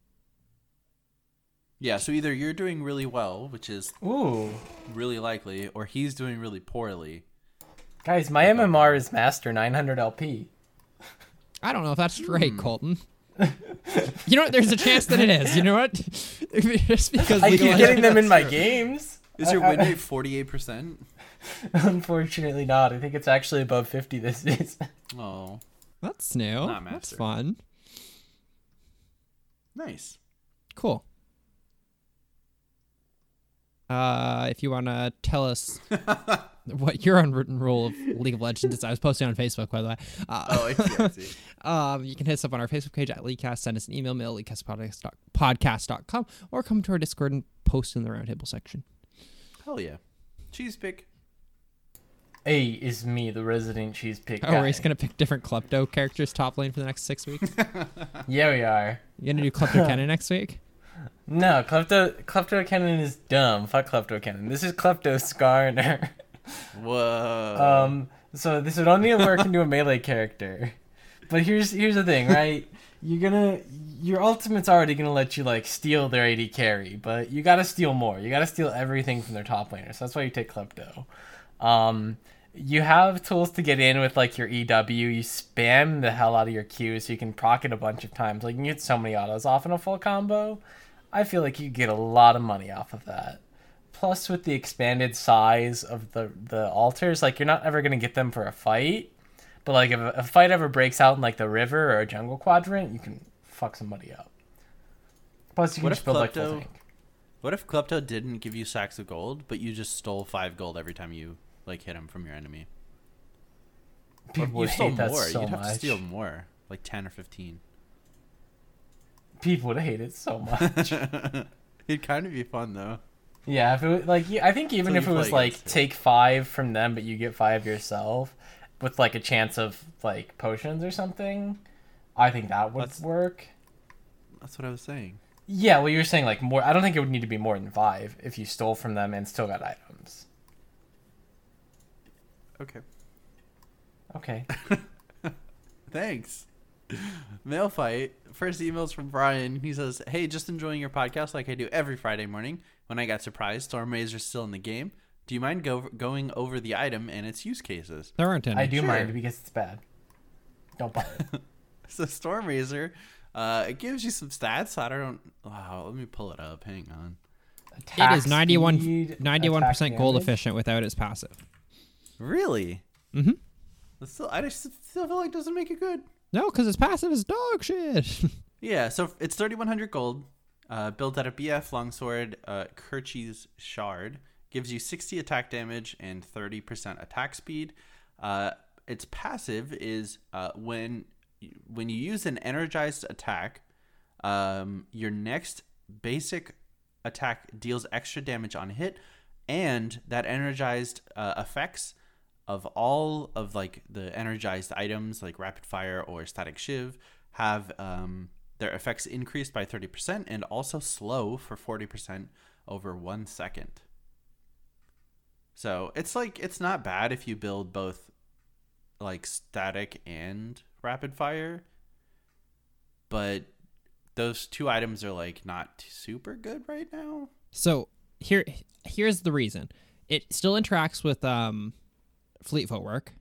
Yeah, so either you're doing really well, which is Ooh. really likely, or he's doing really poorly. Guys, my M M R is Master nine hundred L P. I don't know if that's right, Colton. You know what? There's a chance that it is. You know what? Just because I League of keep Legends- getting them in my games. Is your I- win I- rate forty-eight percent? Unfortunately not. I think it's actually above fifty this is. Oh, That's new. Not That's master. fun. nice. Cool. Uh, if you want to tell us what your unwritten rule of League of Legends is, I was posting on Facebook, by the way. Uh, Oh, I see, I see. Um, you can hit us up on our Facebook page at LeagueCast, send us an email, mail at leaguecastpodcast dot com, or come to our Discord and post in the roundtable section. Hell yeah. Cheese pick. A is me, the resident cheese pick Oh, guy. we're just going to pick different Klepto characters top lane for the next six weeks. Yeah, we are. You going to do Klepto Cannon next week? No, Klepto Klepto Cannon is dumb. Fuck Klepto Cannon. This is Klepto Skarner. Whoa. Um, so this would only work into a melee character. But here's here's the thing, right? You're gonna your ultimate's already gonna let you like steal their A D carry, but you gotta steal more. You gotta steal everything from their top laner. So that's why you take Klepto. Um, you have tools to get in with like your E W. You spam the hell out of your Q so you can proc it a bunch of times. Like you can get so many autos off in a full combo. I feel like you get a lot of money off of that. Plus, with the expanded size of the the altars, like you're not ever gonna get them for a fight, but like if a, a fight ever breaks out in like the river or a jungle quadrant, you can fuck somebody up. Plus, you can What just if build like full Klepto- tank. What if Klepto didn't give you sacks of gold, but you just stole five gold every time you like hit him from your enemy? People you would stole hate that more. so You'd have to much. steal more, like ten or fifteen. People would hate it so much. It'd kind of be fun though. Yeah, if it was, like I think even So if you it was play like against it. take five from them, but you get five yourself, with like a chance of like potions or something, I think that would That's- work. That's what I was saying. Yeah, well, you were saying like more. I don't think it would need to be more than five if you stole from them and still got items. Okay. Okay. Thanks. Mail fight. First email's from Brian. He says, "Hey, just enjoying your podcast like I do every Friday morning. When I got surprised, Stormrazer's still in the game. Do you mind go- going over the item and its use cases?" There aren't any. I do Sure. mind because it's bad. Don't buy it. So Stormrazor, uh, it gives you some stats. I don't. Wow, let me pull it up. Hang on. It Attack is ninety-one speed, ninety-one percent attack gold damage. efficient without its passive. Really? Mm-hmm. That's Still, I just still feel like it doesn't make it good. No, because its passive is dog shit. Yeah, so it's thirty-one hundred gold, uh, built out of B F Longsword, uh, Kirchi's Shard, gives you sixty attack damage and thirty percent attack speed. Uh, its passive is uh, when when you use an energized attack, um, your next basic attack deals extra damage on hit, and that energized uh, effects of all of like the energized items like rapid fire or static shiv have um, their effects increased by thirty percent and also slow for forty percent over one second. So it's like, it's not bad if you build both like static and rapid fire, but those two items are like not super good right now. So here, here's the reason. It still interacts with um, fleet footwork.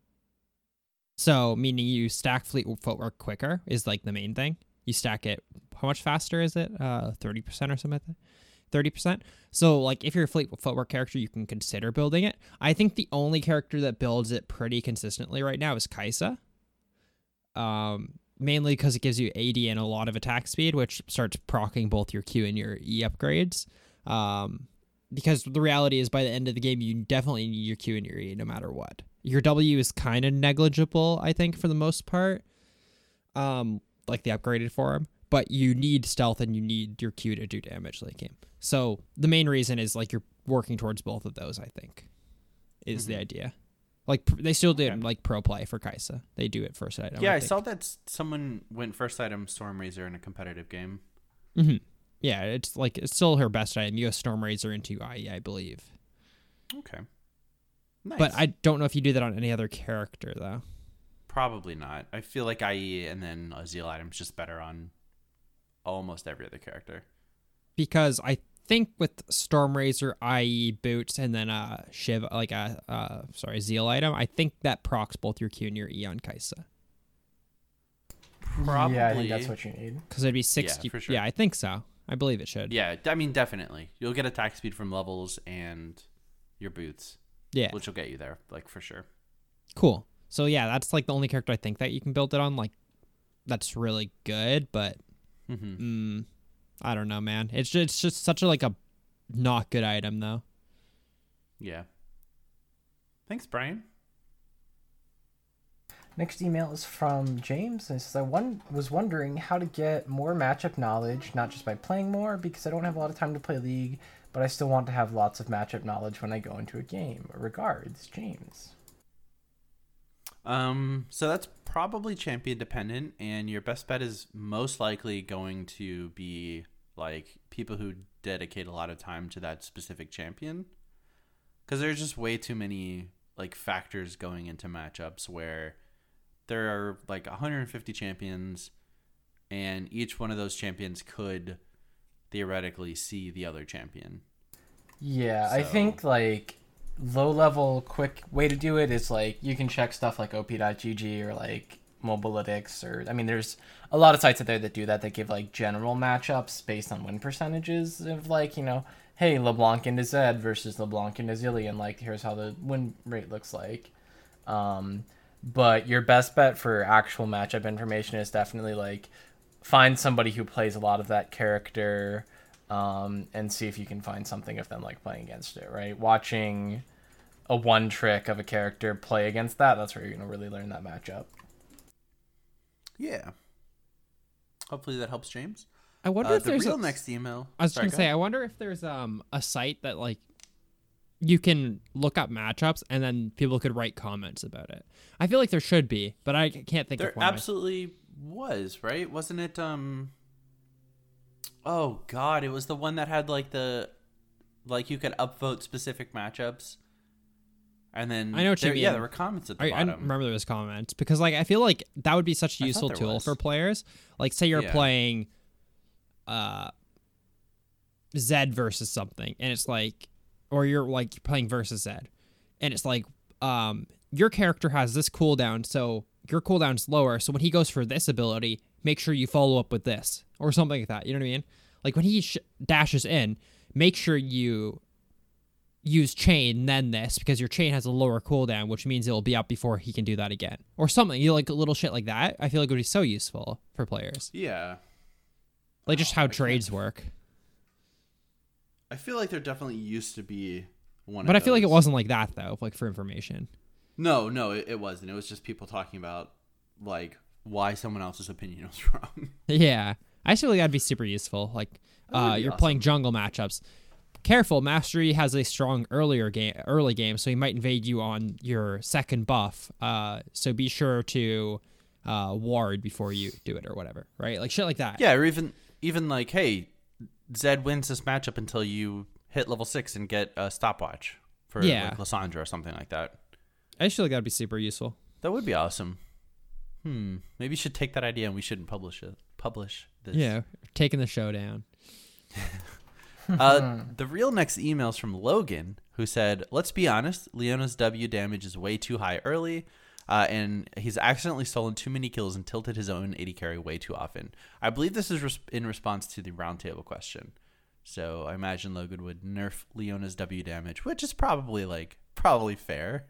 So meaning you stack fleet footwork quicker is like the main thing. You stack it. How much faster is it? Uh, thirty percent or something like that. thirty percent. So like if you're a fleet footwork character, you can consider building it. I think the only character that builds it pretty consistently right now is Kai'Sa. Um, mainly because it gives you A D and a lot of attack speed, which starts proccing both your Q and your E upgrades. Um, because the reality is by the end of the game, you definitely need your Q and your E no matter what. Your W is kind of negligible, I think, for the most part. Um, like the upgraded form. But you need stealth and you need your Q to do damage late game. So the main reason is like you're working towards both of those, I think, is the idea. Like pr- they still do Okay. like pro play for Kai'Sa. They do it first item. Yeah, I, I think. saw that s- someone went first item Stormrazor in a competitive game. Mm-hmm. Yeah, it's like it's still her best item. You go Stormrazor into I E, I believe. Okay. Nice. But I don't know if you do that on any other character though. Probably not. I feel like I E and then a Zeal item's just better on almost every other character. Because I think with Stormrazor, I E boots, and then a Shiv, like a uh, sorry Zeal item, I think that procs both your Q and your E on Kai'Sa. Probably. Yeah, I think that's what you need. Because it'd be sixty. for sure. Yeah, I think so. I believe it should. Yeah, I mean, definitely. You'll get attack speed from levels and your boots, Yeah. which will get you there, like, for sure. Cool. So yeah, that's like the only character I think that you can build it on. Like, that's really good, but Mm-hmm. mm, I don't know, man. It's just, it's just such a like a not good item though. Yeah. Thanks, Brian. Next email is from James. And it says, I one, was wondering how to get more matchup knowledge, not just by playing more, because I don't have a lot of time to play League, but I still want to have lots of matchup knowledge when I go into a game. Regards, James. Um, so that's probably champion dependent, and your best bet is most likely going to be like people who dedicate a lot of time to that specific champion, because there's just way too many like factors going into matchups where there are like one hundred fifty champions, and each one of those champions could theoretically see the other champion. Yeah, I So- think like low level quick way to do it is like you can check stuff like O P dot G G or like Mobilytics, or I mean there's a lot of sites out there that do that that give like general matchups based on win percentages of like, you know, hey, LeBlanc into Zed versus LeBlanc into Zilean, like here's how the win rate looks like. Um, but your best bet for actual matchup information is definitely like find somebody who plays a lot of that character, um, and see if you can find something of them like playing against it, right? Watching a one trick of a character play against that, that's where you're going to really learn that matchup. Yeah. Hopefully that helps James. I wonder Uh, if the there's real a, next email. I was Sorry, gonna go say, ahead. I wonder if there's um a site that like you can look up matchups and then people could write comments about it. I feel like there should be, but I can't think There of one. absolutely was, right? Wasn't it? Um. Oh God, it was the one that had like the, like you could upvote specific matchups, and then I know what you there, Yeah, mean. there were comments at the I, I bottom. don't remember there was comments because like I feel like that would be such a I thought useful there tool was. for players. Like say you're Yeah. playing uh Zed versus something and it's like, or you're like playing versus Zed and it's like um your character has this cooldown, so your cooldown's lower, so when he goes for this ability, make sure you follow up with this or something like that. You know what I mean? Like when he sh- dashes in, make sure you use chain then this, because your chain has a lower cooldown, which means it will be up before he can do that again or something. You know, like little shit like that. I feel like it would be so useful for players, Yeah, like just Oh, how I trades work. I feel like there definitely used to be one. But I of feel like it those. wasn't like that though, like for information. No, no, it, it wasn't. It was just people talking about like why someone else's opinion was wrong. Yeah, I feel like that'd be super useful. Like That would uh, be you're awesome. playing jungle matchups. Careful, Mastery has a strong earlier game, early game, so he might invade you on your second buff. Uh, so be sure to uh, ward before you do it or whatever, right? Like shit like that. Yeah, or even even like, hey, Zed wins this matchup until you hit level six and get a stopwatch for Yeah. like Lysandra or something like that. I just feel like that'd be super useful. That would be awesome. Hmm. Maybe you should take that idea and we shouldn't publish it. Publish this. Yeah, taking the show down. Uh, the real next email's from Logan, who said, "Let's be honest, Leona's W damage is way too high early, uh, and he's accidentally stolen too many kills and tilted his own A D carry way too often. I believe this is res- in response to the roundtable question. So I imagine Logan would nerf Leona's W damage, which is probably like probably fair.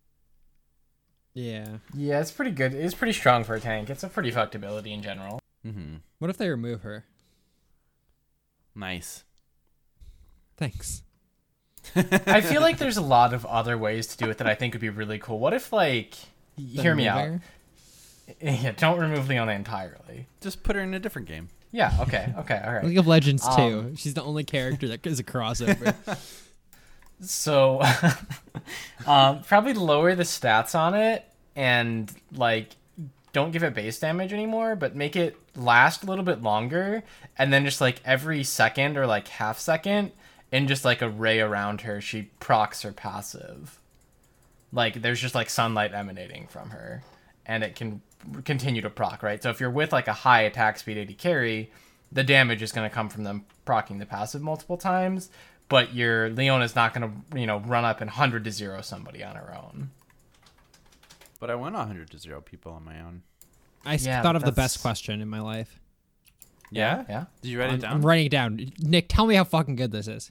Yeah. Yeah, it's pretty good. It's pretty strong for a tank. It's a pretty fucked ability in general. Mm-hmm. What if they remove her? Nice. Thanks. I feel like there's a lot of other ways to do it that I think would be really cool. What if, like, hear me out. Removing Yeah, don't remove Leona entirely. Just put her in a different game. Yeah, okay, okay, all her? right. League of Legends Um, too. She's the only character that is a crossover. So, um, probably lower the stats on it and, like, don't give it base damage anymore, but make it last a little bit longer, and then just, like, every second or, like, half second, and just, like, a ray around her, she procs her passive. Like, there's just, like, sunlight emanating from her, and it can continue to proc, right? So if you're with, like, a high attack speed A D carry, the damage is going to come from them proccing the passive multiple times, but your Leona's not going to, you know, run up and one hundred to zero somebody on her own. But I went one hundred to zero people on my own. I s- Yeah, thought but of the that's- best question in my life. Yeah? Yeah? Did you write I'm, it down? I'm writing it down. Nick, tell me how fucking good this is.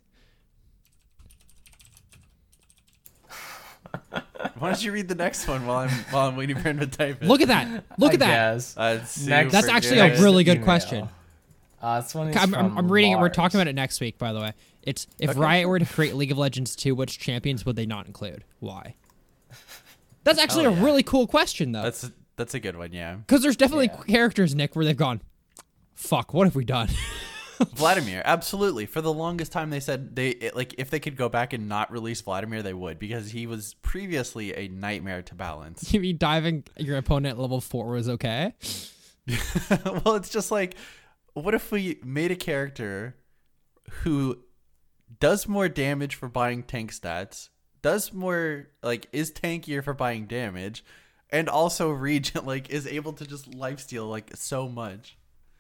Why don't you read the next one while I'm while I'm waiting for him to type it? Look at that. Look I at that. guess. Uh, it's Next- That's super actually good. a really good email. question. Uh, this one is I'm, I'm, from I'm reading it. We're Lars. talking about it next week, by the way. It's if Okay, Riot sure. were to create League of Legends two, which champions would they not include? Why? That's actually Oh, a yeah. really cool question, though. That's a, that's a good one, yeah. Because there's definitely Yeah. characters, Nick, where they've gone, fuck, what have we done? Vladimir, absolutely. For the longest time, they said they it, like if they could go back and not release Vladimir, they would, because he was previously a nightmare to balance. You mean diving your opponent at level four was okay? Well, it's just like, what if we made a character who does more damage for buying tank stats, does more like is tankier for buying damage, and also regen like is able to just lifesteal like so much.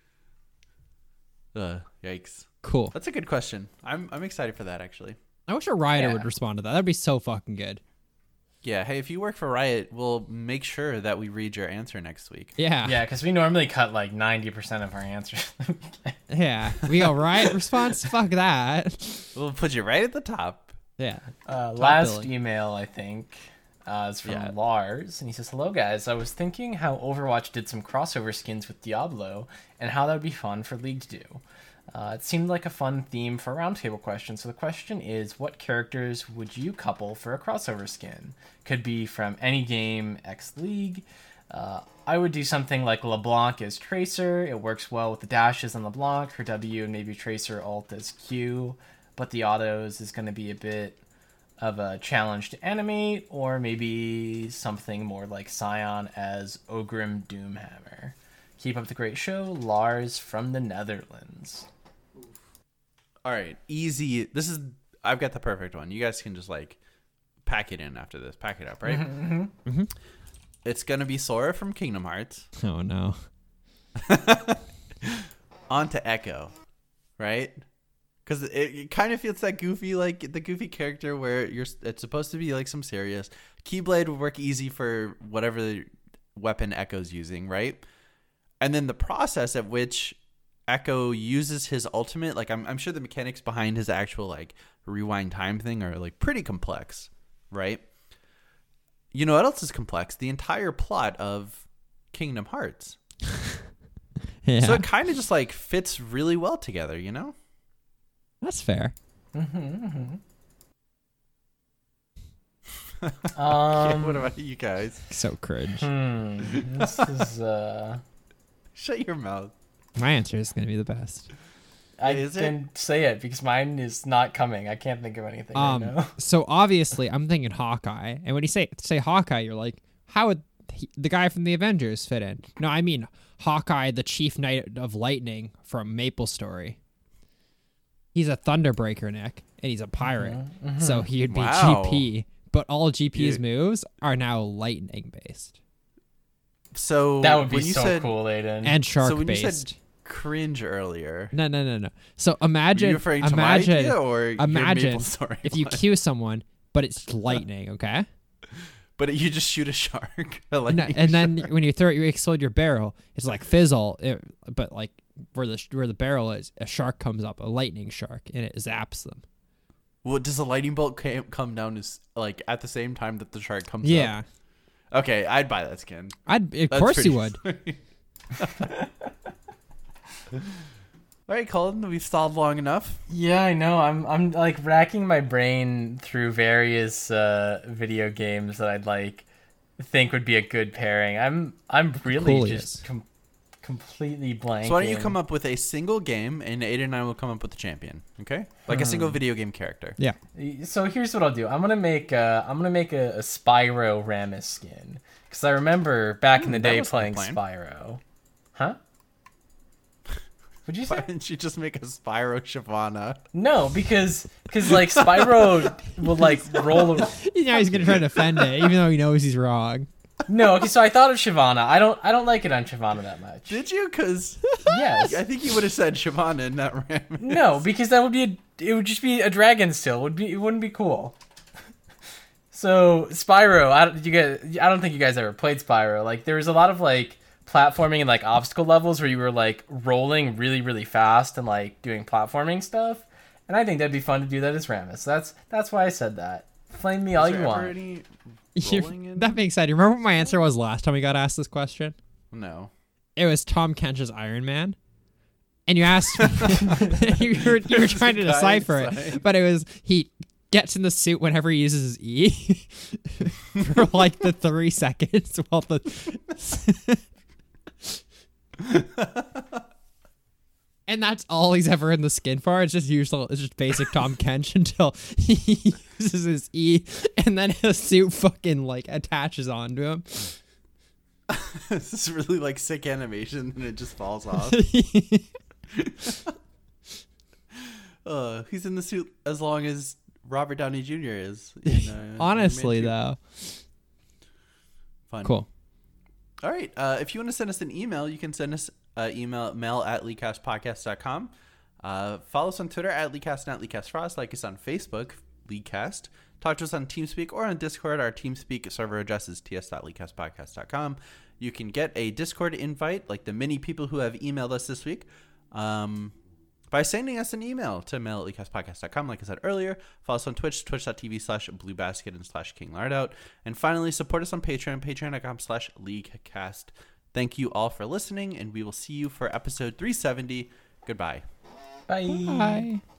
Uh, yikes. Cool. That's a good question. I'm I'm excited for that actually. I wish a Rioter Yeah. would respond to that. That'd be so fucking good. Yeah, hey, if you work for Riot, we'll make sure that we read your answer next week. Yeah. Yeah, because we normally cut like ninety percent of our answers. Yeah. We go Riot response. Fuck that. We'll put you right at the top. Yeah. Uh, last billing. email, I think, uh, is from Yeah. Lars, and he says, "Hello guys, I was thinking how Overwatch did some crossover skins with Diablo, and how that would be fun for League to do. Uh, it seemed like a fun theme for a roundtable question. So the question is, what characters would you couple for a crossover skin? Could be from any game X League. Uh, I would do something like LeBlanc as Tracer. It works well with the dashes on LeBlanc, her W, and maybe Tracer ult as Q. But the autos is going to be a bit of a challenge to animate, or maybe something more like Scion as Ogrim Doomhammer. Keep up the great show, Lars from the Netherlands." All right, easy. This is I've got the perfect one. You guys can just like pack it in after this. Pack it up, right? Mm-hmm. Mm-hmm. It's gonna be Sora from Kingdom Hearts. Oh no. On to Echo, right? Because it, it kind of feels that goofy, like the goofy character where you're. It's supposed to be like some serious. Keyblade would work easy for whatever weapon Echo's using, right? And then the process at which Echo uses his ultimate, like I'm, I'm sure the mechanics behind his actual like rewind time thing are like pretty complex, right? You know what else is complex? The entire plot of Kingdom Hearts. Yeah. So it kind of just like fits really well together, you know? That's fair. Um, what about you guys? So cringe. hmm, this is, uh, Shut your mouth. My answer is gonna be the best. I Is it? can say it because mine is not coming. I can't think of anything Um, right now. so obviously I'm thinking Hawkeye, and when you say say Hawkeye, you're like, how would he, the guy from the Avengers fit in? No, I mean Hawkeye, the Chief Knight of Lightning from Maple Story. He's a Thunderbreaker, Nick, and he's a pirate, so he'd be Wow. G P. But all G P's You- moves are now lightning based So That would be when you so said cool, Aiden. and shark so when you based. said cringe earlier, No, no, no, no. So were imagine, you referring to imagine, my idea or your imagine Maple Story if you one? cue someone, but it's lightning, okay? But you just shoot a shark. a No, lightning and then shark. when you throw it, you explode your barrel. It's like fizzle, it, but like where the where the barrel is, a shark comes up, a lightning shark, and it zaps them. Well, does the lightning bolt came, come down as like at the same time that the shark comes Yeah, up? Okay, I'd buy that skin. I'd of That's course you pretty would. funny. All right, Colin, we've stalled long enough. Yeah, I know. I'm I'm like racking my brain through various uh, video games that I'd like think would be a good pairing. I'm I'm really Cool he just is. com- completely blank. So why don't you come up with a single game, and Aiden and I will come up with a champion, okay? Like a Hmm. single video game character. Yeah, So here's what I'll do. I'm gonna make uh, I'm gonna make a, a Spyro Rammus skin because I remember back in Hmm, the that day was a good playing plan. Spyro. Huh? What'd you Why say? didn't you just make a Spyro Shyvana? No, because because like Spyro will like roll. A- now he's gonna try to defend it, even though he knows he's wrong. no, okay. So I thought of Shyvana. I don't I don't like it on Shyvana that much. Did you? Because Yes. I think you would have said Shyvana and not Ram. No, because that would be a, it would just be a dragon still. It would be it wouldn't be cool. So Spyro, I don't, you guys, I don't think you guys ever played Spyro. Like there was a lot of like platforming and like obstacle levels where you were like rolling really really fast and like doing platforming stuff. And I think that'd be fun to do that as Rammus. That's that's why I said that. Flame me all Is you there ever want. any You're- rolling in? that makes sense. You remember what my answer was last time we got asked this question? No. It was Tom Kench's Iron Man. And you asked you were you were trying to Guy decipher inside. it, but it was he gets in the suit whenever he uses his E for like the three seconds while the and that's all he's ever in the skin for. It's just usual. It's just basic Tom Kench until he uses his E, and then his suit fucking like attaches onto him. This is really like sick animation and it just falls off. Uh, he's in the suit as long as Robert Downey Junior is. in, uh, Honestly, Iron Man though. two. Fun. Cool. All right. Uh, if you want to send us an email, you can send us uh, email at mail at leadcastpodcast dot com. Uh, follow us on Twitter at Leadcast and at LeadcastFrost. Like us on Facebook, Leadcast. Talk to us on TeamSpeak or on Discord. Our TeamSpeak server address is t s dot leadcastpodcast dot com. You can get a Discord invite, like the many people who have emailed us this week, um, by sending us an email to mail at leadcastpodcast dot com. Like I said earlier, follow us on Twitch, twitch.tv slash bluebasket and slash kinglardout. And finally, support us on Patreon, patreon.com slash leaguecast. Thank you all for listening, and we will see you for episode three seventy. Goodbye. Bye. Bye.